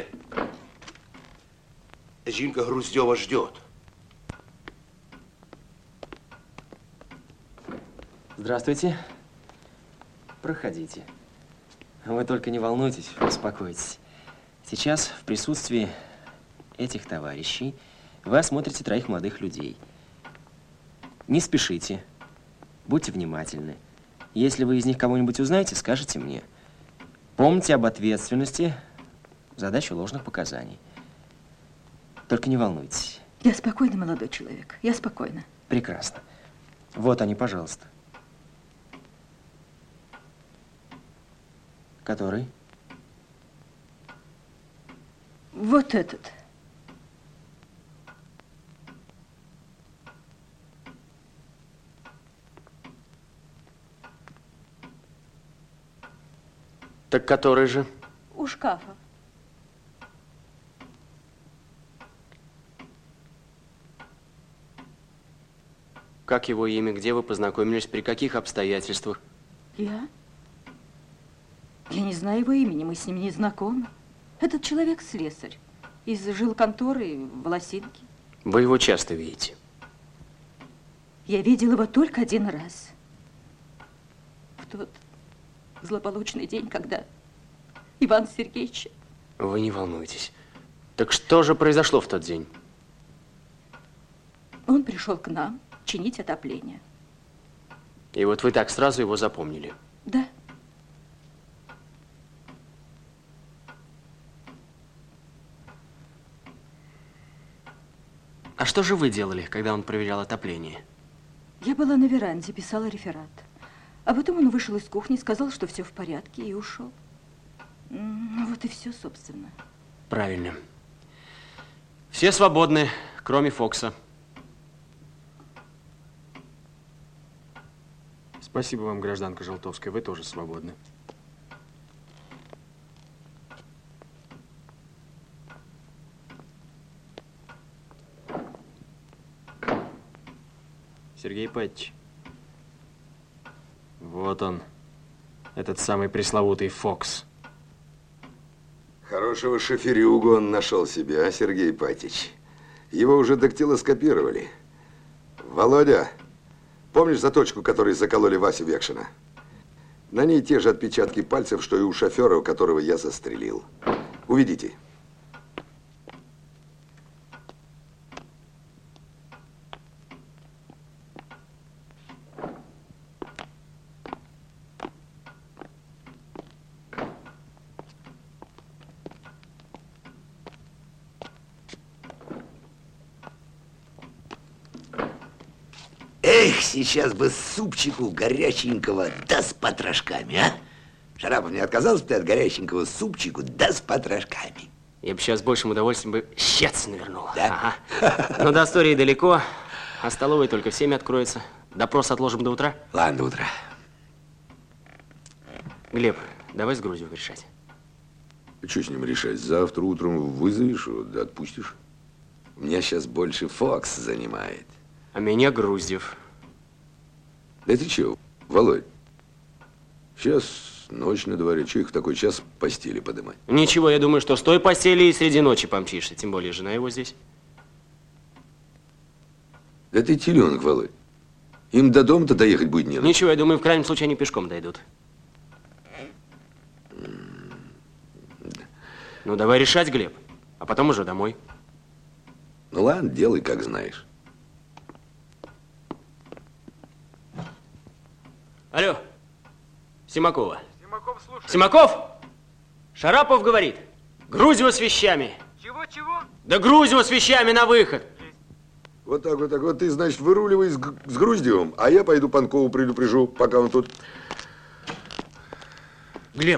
Жінка Груздьова ждет.
Здравствуйте. Проходите. Вы только не волнуйтесь, успокойтесь. Сейчас в присутствии этих товарищей вы осмотрите 3 молодых людей. Не спешите, будьте внимательны. Если вы из них кого-нибудь узнаете, скажите мне. Помните об ответственности за дачу ложных показаний. Только не волнуйтесь.
Я спокойна, молодой человек, я спокойна.
Прекрасно. Вот они, пожалуйста. Который?
Вот этот.
Так который же?
У шкафа.
Как его имя? Где вы познакомились? При каких обстоятельствах?
Я? Я не знаю его имени, мы с ним не знакомы. Этот человек слесарь из жилконторы в Волосинке.
Вы его часто видите?
Я видел его только 1 раз. В тот злополучный день, когда Иван Сергеевич...
Вы не волнуйтесь. Так что же произошло в тот день?
Он пришел к нам чинить отопление.
И вот вы так сразу его запомнили?
Да.
А что же вы делали, когда он проверял отопление?
Я была на веранде, писала реферат. А потом он вышел из кухни, сказал, что все в порядке, и ушел. Ну, вот и все, собственно.
Правильно. Все свободны, кроме Фокса.
Спасибо вам, гражданка Желтовская, вы тоже свободны. Сергей Ипатьевич, вот он, этот самый пресловутый Фокс.
Хорошего шоферюгу он нашел себе, а, Сергей Ипатьевич? Его уже дактилоскопировали. Володя, Помнишь заточку, которой закололи Васю Векшина? На ней те же отпечатки пальцев, что и у шофера, у которого я застрелил. Уведите.
Эх, сейчас бы супчику горяченького, да с потрошками, а? Шарапов, не отказался бы ты от горяченького супчику, да с потрошками?
Я бы сейчас с большим удовольствием бы щец навернул.
Да?
Ага. Но до Астории далеко, а столовая только в 7 откроется. Допрос отложим до утра?
Ладно, до утра.
Глеб, давай с Груздевым решать.
Что с ним решать? Завтра утром вызовешь его, да отпустишь. Меня сейчас больше Фокс занимает.
А меня Груздев.
Да ты чего, Володь? Сейчас ночь на дворе. Чего их в такой час в постели подымать?
Ничего, я думаю, что с той постели и среди ночи помчишься. Тем более жена его здесь.
Да ты теленок, Володь. Им до дома-то доехать будет не надо.
Ничего, я думаю, в крайнем случае они пешком дойдут. Ну, давай решать, Глеб. А потом уже домой.
Ну ладно, делай, как знаешь.
Алло, Симакова. Симаков слушает. Симаков? Шарапов говорит. Груздева с вещами.
Чего?
Да Груздева с вещами на выход.
Вот так, вот так. Вот ты, значит, выруливай с Груздевым, а я пойду Панкову предупрежу, пока он тут.
Глеб.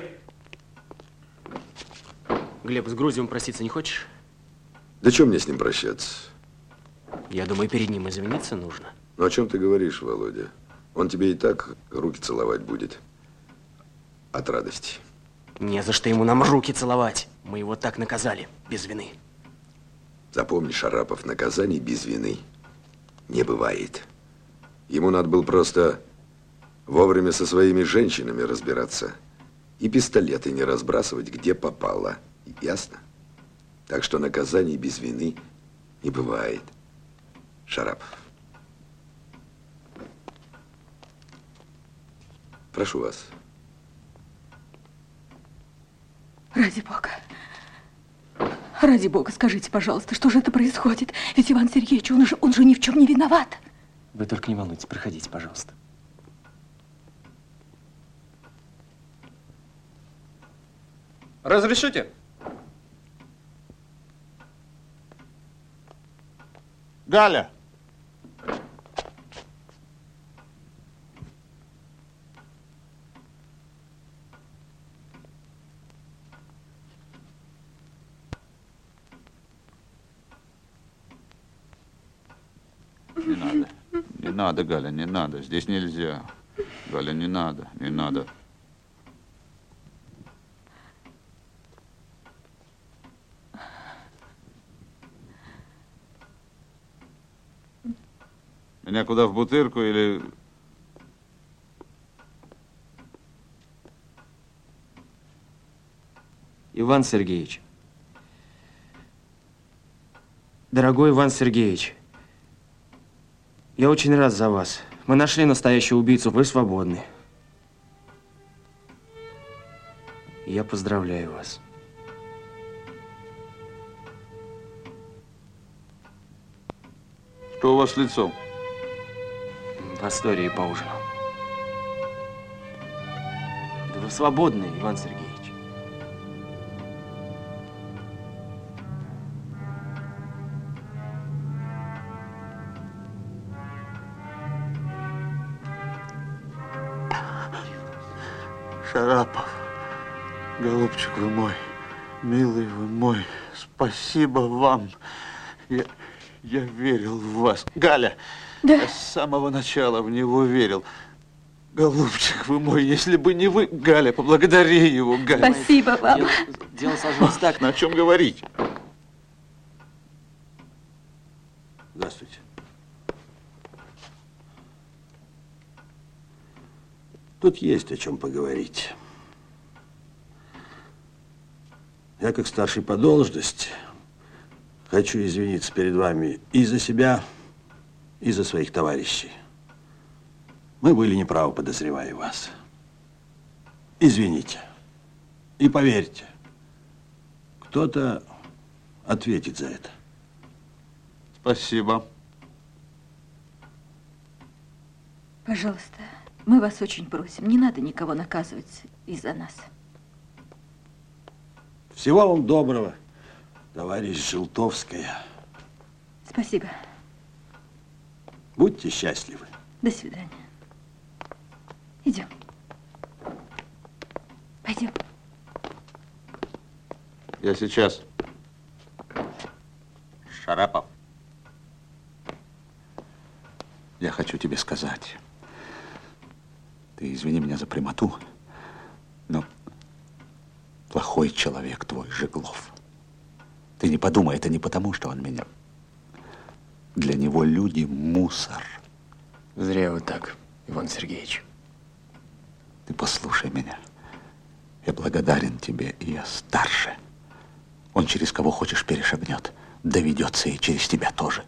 Глеб, с Груздевым проститься не хочешь?
Да что мне с ним прощаться?
Я думаю, перед ним извиниться нужно.
Ну, о чем ты говоришь, Володя? Он тебе и так руки целовать будет. От радости.
Не за что ему нам руки целовать. Мы его так наказали, без вины.
Запомни, Шарапов, наказаний без вины не бывает. Ему надо было просто вовремя со своими женщинами разбираться и пистолеты не разбрасывать, где попало. Ясно? Так что наказаний без вины не бывает, Шарапов. Прошу вас.
Ради Бога, скажите, пожалуйста, что же это происходит? Ведь Иван Сергеевич, он же ни в чем не виноват.
Вы только не волнуйтесь, проходите, пожалуйста.
Разрешите?
Галя! Не надо. Не надо, Галя, не надо. Здесь нельзя. Галя, не надо, не надо. Меня куда, в Бутырку или...
Иван Сергеевич. Дорогой Иван Сергеевич, я очень рад за вас. Мы нашли настоящего убийцу, вы свободны. Я поздравляю вас.
Что у вас с лицом?
В Астории поужинал. Да вы свободны, Иван Сергеевич.
Шарапов, голубчик вы мой, милый вы мой, спасибо вам. Я верил в вас. Галя,
да?
Я с самого начала в него верил. Голубчик вы мой, если бы не вы, Галя, поблагодари его, Галя.
Спасибо вам.
Дело сложилось так.
На чем говорить?
Здравствуйте. Тут есть о чем поговорить. Я, как старший по должности, хочу извиниться перед вами и за себя, и за своих товарищей. Мы были неправы, подозревая вас. Извините. И поверьте, кто-то ответит за это.
Спасибо.
Пожалуйста, мы вас очень просим, не надо никого наказывать из-за нас.
Всего вам доброго, товарищ Желтовская.
Спасибо.
Будьте счастливы.
До свидания. Идем. Пойдем.
Я сейчас. Шарапов. Я хочу тебе сказать. Ты извини меня за прямоту, но плохой человек твой, Жеглов. Ты не подумай, это не потому, что он меня... Для него люди мусор.
Зря вы так, Иван Сергеевич.
Ты послушай меня. Я благодарен тебе, и я старше. Он через кого хочешь перешагнет. Доведется и через тебя тоже.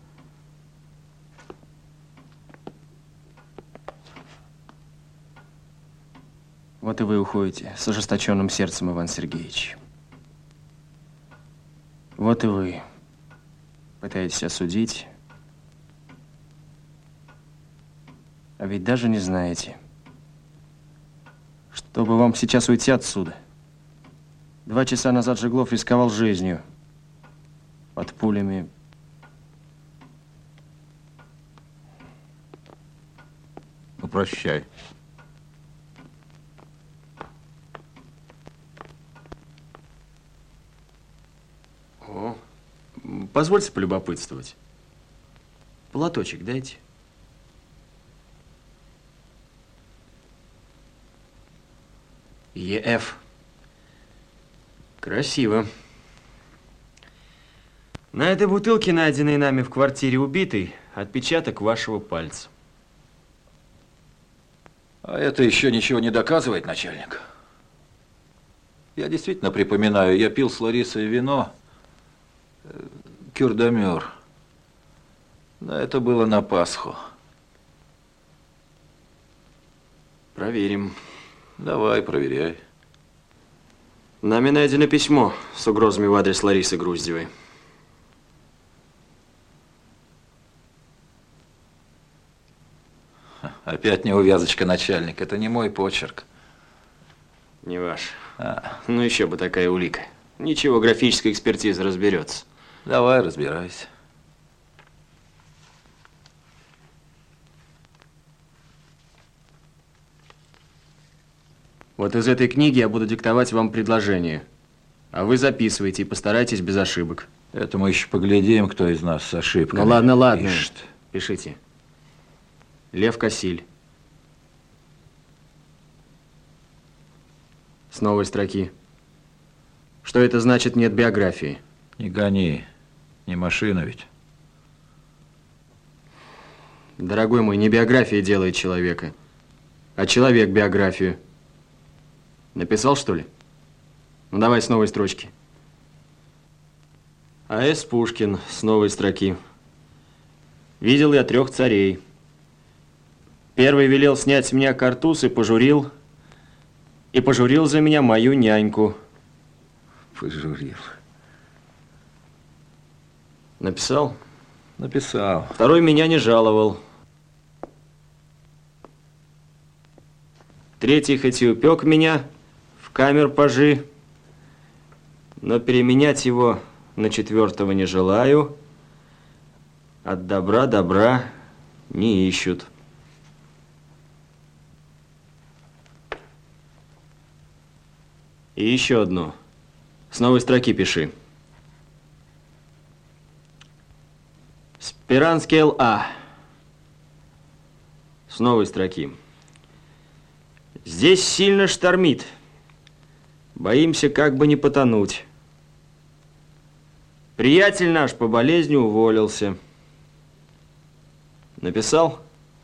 Вот и вы уходите с ожесточенным сердцем, Иван Сергеевич. Вот и вы пытаетесь осудить, а ведь даже не знаете, чтобы вам сейчас уйти отсюда. 2 часа назад Жеглов рисковал жизнью под пулями.
Ну, прощай.
О, позвольте полюбопытствовать. Платочек дайте. ЕФ. Красиво. На этой бутылке, найденной нами в квартире убитой, отпечаток вашего пальца.
А это еще ничего не доказывает, начальник. Я действительно припоминаю, я пил с Ларисой вино, кюрдомер. Но это было на Пасху.
Проверим.
Давай, проверяй.
Нами найдено письмо с угрозами в адрес Ларисы Груздевой.
Опять неувязочка, начальник. Это не мой почерк.
Не ваш. Ну еще бы такая улика. Ничего, графическая экспертиза разберется.
Давай, разбирайся.
Вот из этой книги я буду диктовать вам предложение. А вы записывайте и постарайтесь без ошибок.
Это мы еще поглядим, кто из нас с ошибками.
Ну ладно, ладно.
Пишет.
Пишите. Лев Косиль. С новой строки. Что это значит нет биографии?
Не гони. Не машина ведь.
Дорогой мой, не биография делает человека, а человек биографию. Написал, что ли? Ну, давай с новой строчки. А.С. Пушкин с новой строки. Видел я 3 царей. Первый велел снять с меня картуз и пожурил за меня мою няньку.
Пожурил.
Написал?
Написал.
Второй меня не жаловал. Третий хоть и упек меня в камер пажи, но переменять его на 4-го не желаю. От добра добра не ищут. И еще одно. С новой строки пиши. Спиранский Л.А. С новой строки. Здесь сильно штормит. Боимся, как бы не потонуть. Приятель наш по болезни уволился. Написал?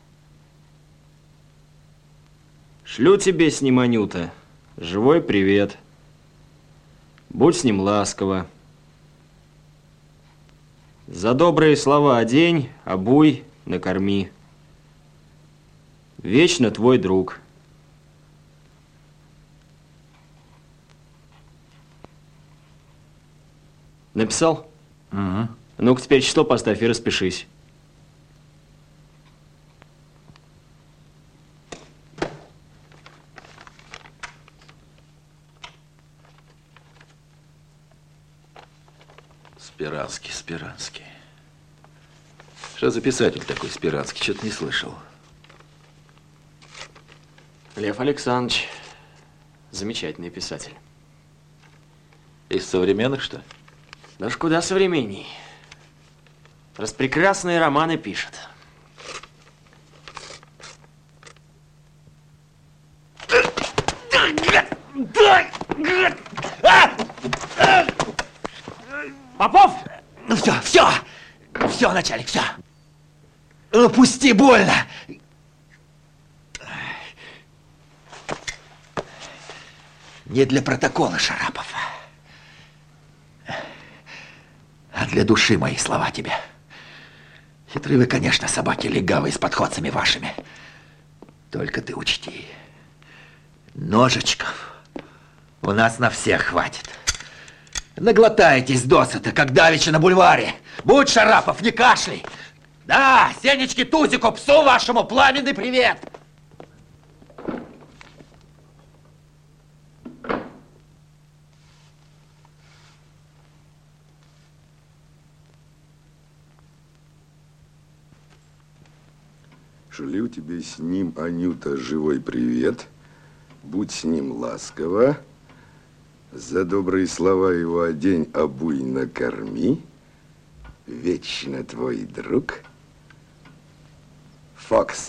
Шлю тебе с ним, Анюта, живой привет. Будь с ним ласково. За добрые слова одень, обуй, накорми. Вечно твой друг. Написал?
Угу.
Ну-ка теперь число поставь и распишись.
Спиранский, Спиранский. Что за писатель такой Спиранский? Что-то не слышал.
Лев Александрович. Замечательный писатель.
Из современных, что ли?
Да уж куда современней. Распрекрасные романы пишет.
Попов! Ну все, начальник, все. Ну, пусти, больно. Не для протокола, Шарапов, а для души мои слова тебе. Хитры вы, конечно, собаки легавые с подходцами вашими. Только ты учти, ножичков у нас на всех хватит. Наглотаетесь досыта, как давеча на бульваре. Будь, Шарапов, не кашляй. Да, Сенечке Тузику, псу вашему, пламенный привет.
Шлю тебе с ним, Анюта, живой привет. Будь с ним ласково. За добрые слова его одень, обуй, накорми. Вечно твой друг Фокс.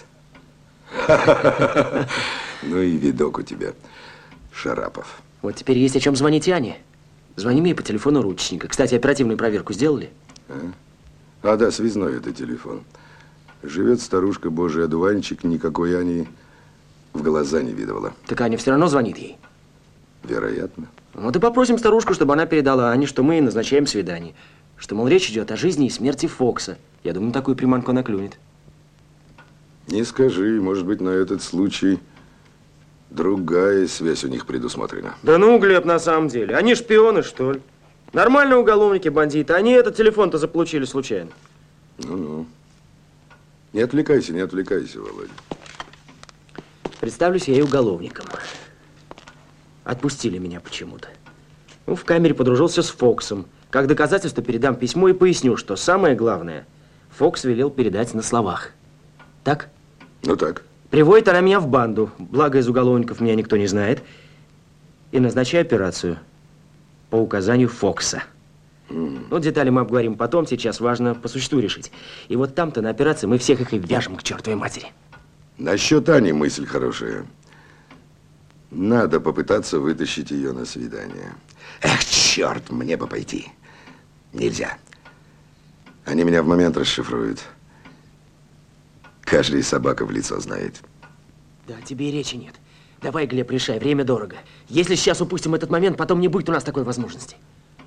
Ну и видок у тебя, Шарапов.
Вот теперь есть о чем звонить Ане. Звони мне по телефону ручника. Кстати, оперативную проверку сделали?
А да, связной это телефон. Живет старушка Божий одуванчик, никакой Ани в глаза не видывала.
Так Аня все равно звонит ей?
Вероятно.
Вот и попросим старушку, чтобы она передала Ане, что мы назначаем свидание. Что, мол, речь идет о жизни и смерти Фокса. Я думаю, такую приманку она клюнет.
Не скажи, может быть, на этот случай другая связь у них предусмотрена.
Да ну, Глеб, на самом деле. Они шпионы, что ли? Нормальные уголовники, бандиты. Они этот телефон-то заполучили случайно.
Ну-ну. Не отвлекайся, Володя.
Представлюсь я и уголовником. Отпустили меня почему-то. Ну, в камере подружился с Фоксом. Как доказательство передам письмо и поясню, что самое главное Фокс велел передать на словах. Так?
Ну так.
Приводит она меня в банду. Благо из уголовников меня никто не знает. И назначаю операцию по указанию Фокса. Ну, детали мы обговорим потом. Сейчас важно по существу решить. И вот там-то на операции мы всех их и вяжем к чертовой матери.
Насчет Ани мысль хорошая. Надо попытаться вытащить ее на свидание. Эх, черт, мне бы пойти. Нельзя. Они меня в момент расшифруют. Каждая собака в лицо знает.
Да, тебе и речи нет. Давай, Глеб, решай, время дорого. Если сейчас упустим этот момент, потом не будет у нас такой возможности.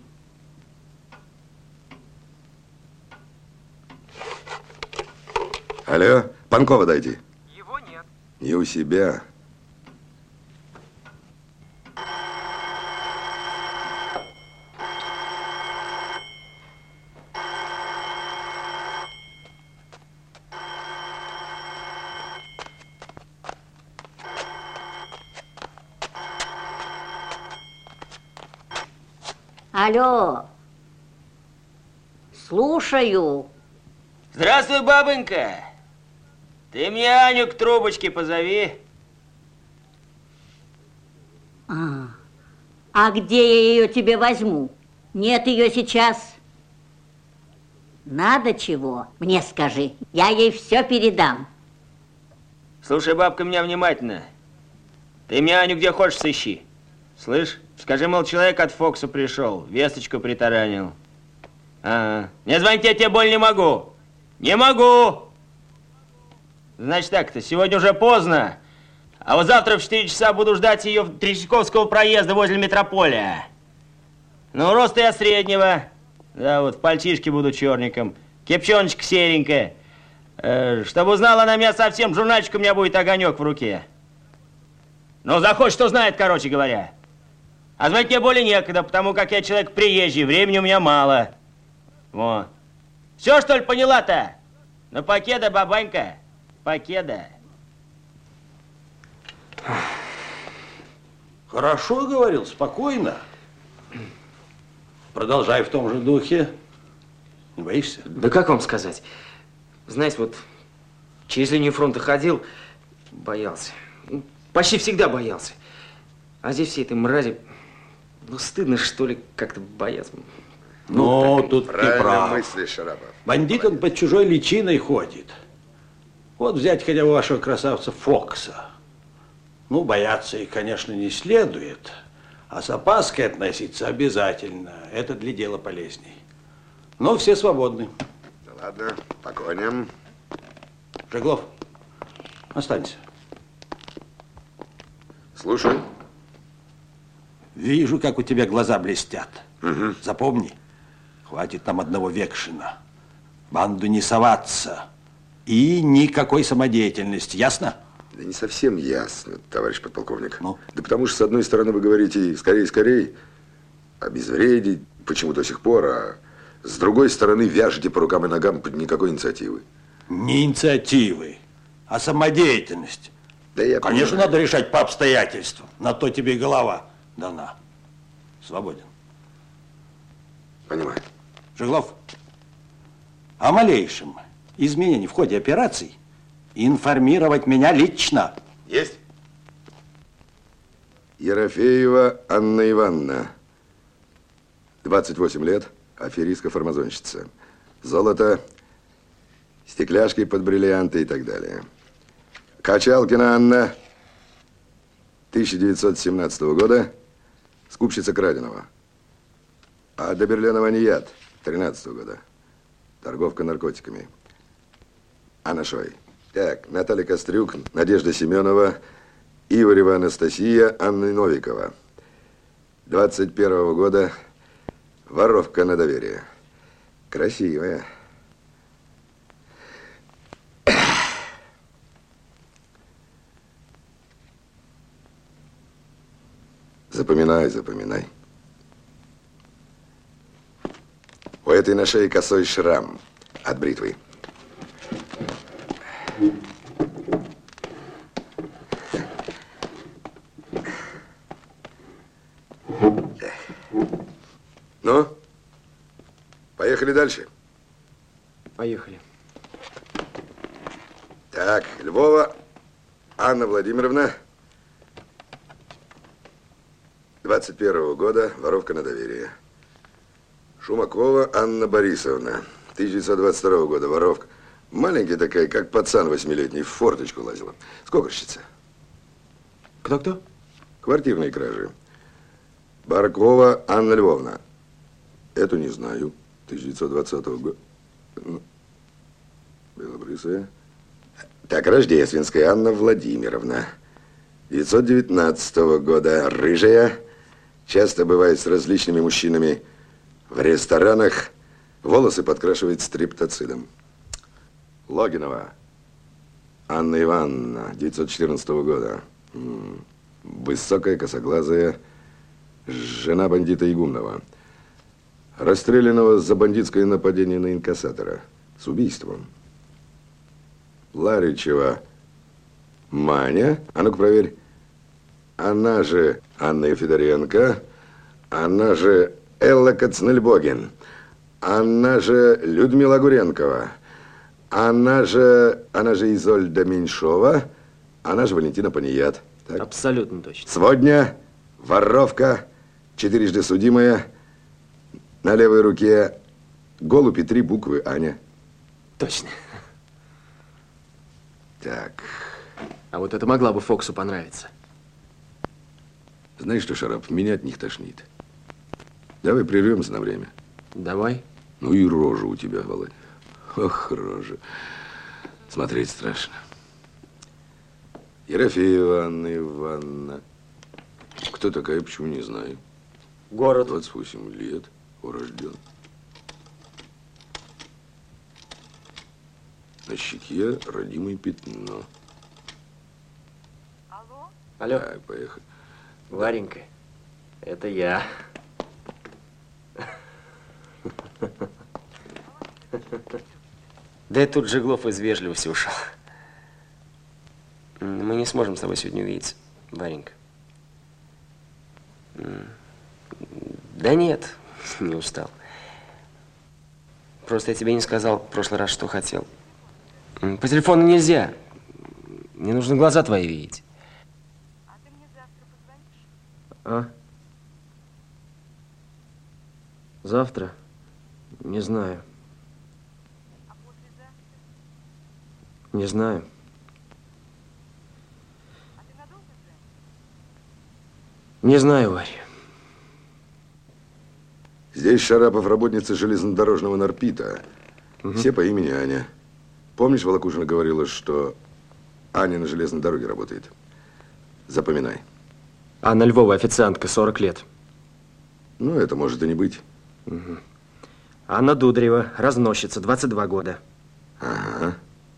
Алло, Панкова дайте.
Его нет.
Не у себя.
Алло. Слушаю.
Здравствуй, бабонька. Ты мне Аню к трубочке позови.
А где я ее тебе возьму? Нет ее сейчас. Надо чего? Мне скажи. Я ей все передам.
Слушай, бабка, меня внимательно. Ты мне Аню где хочешь сыщи. Слышь, скажи, мол, человек от Фокса пришел, весточку притаранил. Не звонить я тебе больше не могу. Не могу. Значит так-то, сегодня уже поздно. А вот завтра в 4 часа буду ждать ее в Третьяковского проезда возле метрополя. Ну, роста я среднего. Да, вот в пальтишке буду черником. Кепчоночка серенькая. Чтобы узнала она меня совсем, журнальчик у меня будет огонек в руке. Ну, захочет, что знает, короче говоря. А звать мне более некогда, потому как я человек приезжий, времени у меня мало. Вот. Все, что ли, поняла-то? Ну, покеда, бабанька, покеда.
Хорошо говорил, спокойно. Продолжай в том же духе. Не боишься?
Да как вам сказать? Знаете, вот через линию фронта ходил, боялся. Почти всегда боялся. А здесь все этой мрази, ну, стыдно, что ли, как-то бояться.
Ну, тут ты прав.
Мыслишь, Шарапов.
Бандит, он под чужой личиной ходит. Вот взять хотя бы вашего красавца Фокса. Ну, бояться их, конечно, не следует, а с опаской относиться обязательно. Это для дела полезней. Но все свободны.
Да ладно, по коням.
Жеглов, останься.
Слушай.
Вижу, как у тебя глаза блестят.
Угу.
Запомни, хватит нам одного Векшина. В банду не соваться. И никакой самодеятельности, ясно?
Да не совсем ясно, товарищ подполковник. Ну? Да потому что, с одной стороны, вы говорите скорее, скорее, обезвредить, почему до сих пор, а с другой стороны, вяжете по рукам и ногам под никакой инициативы.
Не инициативы, а самодеятельность.
Да я
Конечно,
понимаю.
надо решать по обстоятельствам. На то тебе и голова дана. Свободен.
Понимаю.
Жеглов, о малейшем изменении в ходе операций информировать меня лично.
Есть. Ерофеева Анна Ивановна. 28 лет, аферистка-фармазонщица. Золото, стекляшки под бриллианты и так далее. Качалкина Анна, 1917 года, скупщица краденого. А Доберлена Ваният, 13 года, торговка наркотиками. Анна Шой. Так, Наталья Кострюк, Надежда Семенова, Иварева Анастасия, Анна Новикова. 21 года, воровка на доверие. Красивая. Запоминай, запоминай. У этой на шее косой шрам от бритвы. Ну, поехали дальше.
Поехали.
Так, Львова Анна Владимировна, 21 года, воровка на доверие. Шумакова Анна Борисовна, 1922 года, воровка. Маленькая такая, как пацан 8-летний, в форточку лазила. Скокорщица.
Кто-кто?
Квартирные кражи. Баркова Анна Львовна. Эту не знаю. 1920 года. Белобрысая. Так, Рождественская Анна Владимировна. 1919 года. Рыжая. Часто бывает с различными мужчинами в ресторанах. Волосы подкрашивает стриптоцидом. Логинова Анна Ивановна. 1914 года. Высокая, косоглазая. Жена бандита Игумнова. Расстрелянного за бандитское нападение на инкассатора. С убийством. Ларичева Маня. А ну-ка проверь. Она же Анна Федоренко. Она же Элла Кацнельбогин. Она же Людмила Гуренкова. Она же Изольда Меньшова. Она же Валентина Паният. Так?
Абсолютно точно.
Сегодня воровка, 4-жды судимая, на левой руке голубь и 3 буквы Аня.
Точно.
Так.
А вот это могла бы Фоксу понравиться.
Знаешь что, Шарап, меня от них тошнит. Давай прервемся на время.
Давай.
Ну и рожа у тебя, Володя. Ох, рожа. Смотреть страшно. Ерофеева Анна Ивановна. Кто такая, почему не знаю.
Город.
28 лет. Урожден.
На щеке родимое пятно.
Алло.
Так, поехали.
Варенька, это я. Да и тут Жиглов из вежливости ушел. Мы не сможем с тобой сегодня увидеться, Варенька. Да нет, не устал. Просто я тебе не сказал в прошлый раз, что хотел. По телефону нельзя. Мне нужно глаза твои видеть.
А ты мне завтра позвонишь?
А? Завтра? Не знаю.
А послезавтра?
Не знаю.
А ты надолго занят?
Не знаю, Варя.
Здесь Шарапов работница железнодорожного Нарпита. Все по имени Аня. Помнишь, Волокушина говорила, что Аня на железной дороге работает? Запоминай.
Анна Львова, официантка, 40 лет.
Ну, это может и не быть.
Анна Дударева, разносчица, 22 года.
Ага.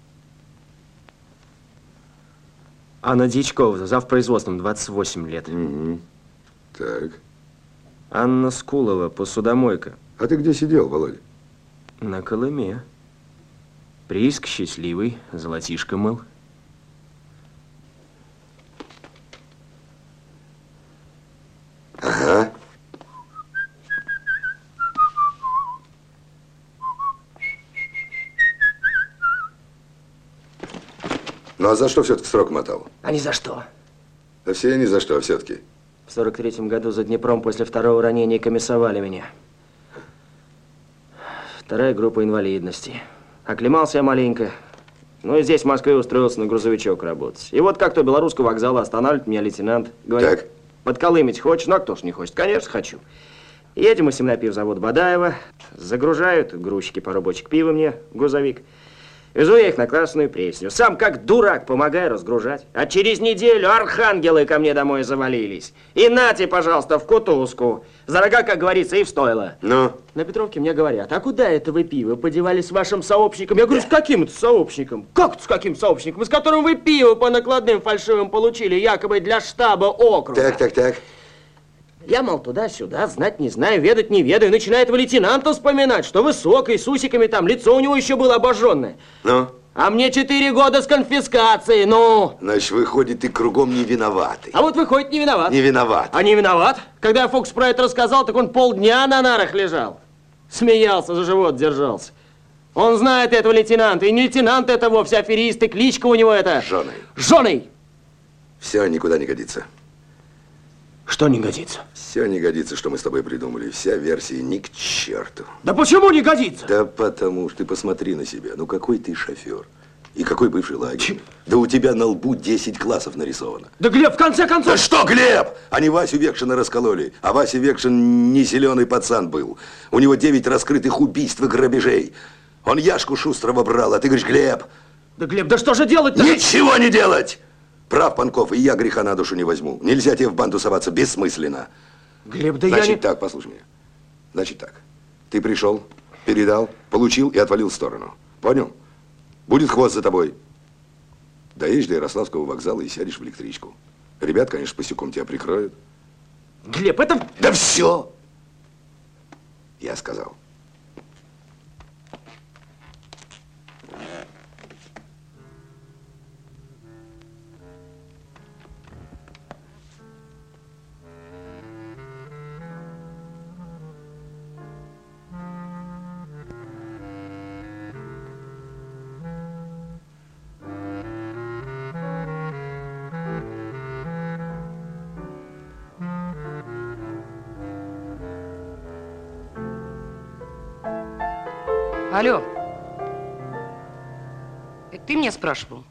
Анна Дьячкова, завпроизводством, 28 лет.
Так.
Анна Скулова, посудомойка.
А ты где сидел, Володя?
На Колыме. Прииск счастливый, золотишко мыл.
Ага. Ну, а за что все-таки срок мотал?
А ни за что.
Да все ни за что, а все-таки.
В 43-м году за Днепром после второго ранения комиссовали меня. 2-я группа инвалидности. Оклемался я маленько. Ну и здесь, в Москве, устроился на грузовичок работать. И вот как-то у белорусского вокзала останавливает меня лейтенант. Говорит,
так.
Подколымить хочешь? Ну, а кто ж не хочет? Конечно, хочу. Едем мы с ним на пивзавод Бадаева. Загружают грузчики по рабочих пива мне, грузовик. Везу я их на Красную Пресню. Сам как дурак помогаю разгружать. А через неделю архангелы ко мне домой завалились. И нате, пожалуйста, в кутузку. За рога, как говорится, и в стойло.
Ну?
На Петровке мне говорят, а куда это вы пиво подевали с вашим сообщником? Я говорю, с каким это сообщником? Как это с каким сообщником? С которым вы пиво по накладным фальшивым получили, якобы для штаба округа.
Так.
Я, мол, туда-сюда, знать не знаю, ведать не ведаю. Начинает его лейтенанта вспоминать, что высокий, с усиками там, лицо у него еще было обожженное.
Ну?
А мне 4 года с конфискацией, ну.
Значит, выходит, ты кругом не виноватый.
А вот выходит, не виноват.
Не виноват.
А не виноват? Когда я Фокс про это рассказал, так он полдня на нарах лежал. Смеялся, за живот держался. Он знает этого лейтенанта. И не лейтенант это вовсе, аферист, и кличка у него это...
Жженый.
Жженый.
Все никуда не годится.
Что не годится?
Все не годится, что мы с тобой придумали. Вся версия ни к черту.
Да почему не годится?
Да потому что ты посмотри на себя. Ну какой ты шофер? И какой бывший лагерь? Да у тебя на лбу 10 классов нарисовано.
Да, Глеб, в конце концов...
Да что, Глеб? Они Васю Векшина раскололи. А Вася Векшин не зеленый пацан был. У него 9 раскрытых убийств и грабежей. Он Яшку Шустрого брал, а ты говоришь, Глеб.
Да, Глеб, да что же делать-то?
Ничего не делать! Прав, Панков, и я греха на душу не возьму. Нельзя тебе в банду соваться бессмысленно.
Глеб, да
Значит
я не...
так, послушай меня. Значит так. Ты пришел, передал, получил и отвалил в сторону. Понял? Будет хвост за тобой. Доедешь до Ярославского вокзала и сядешь в электричку. Ребят, конечно, посеком тебя прикроют.
Глеб, это...
Да все! Я сказал.
Алло. Это ты меня спрашивал?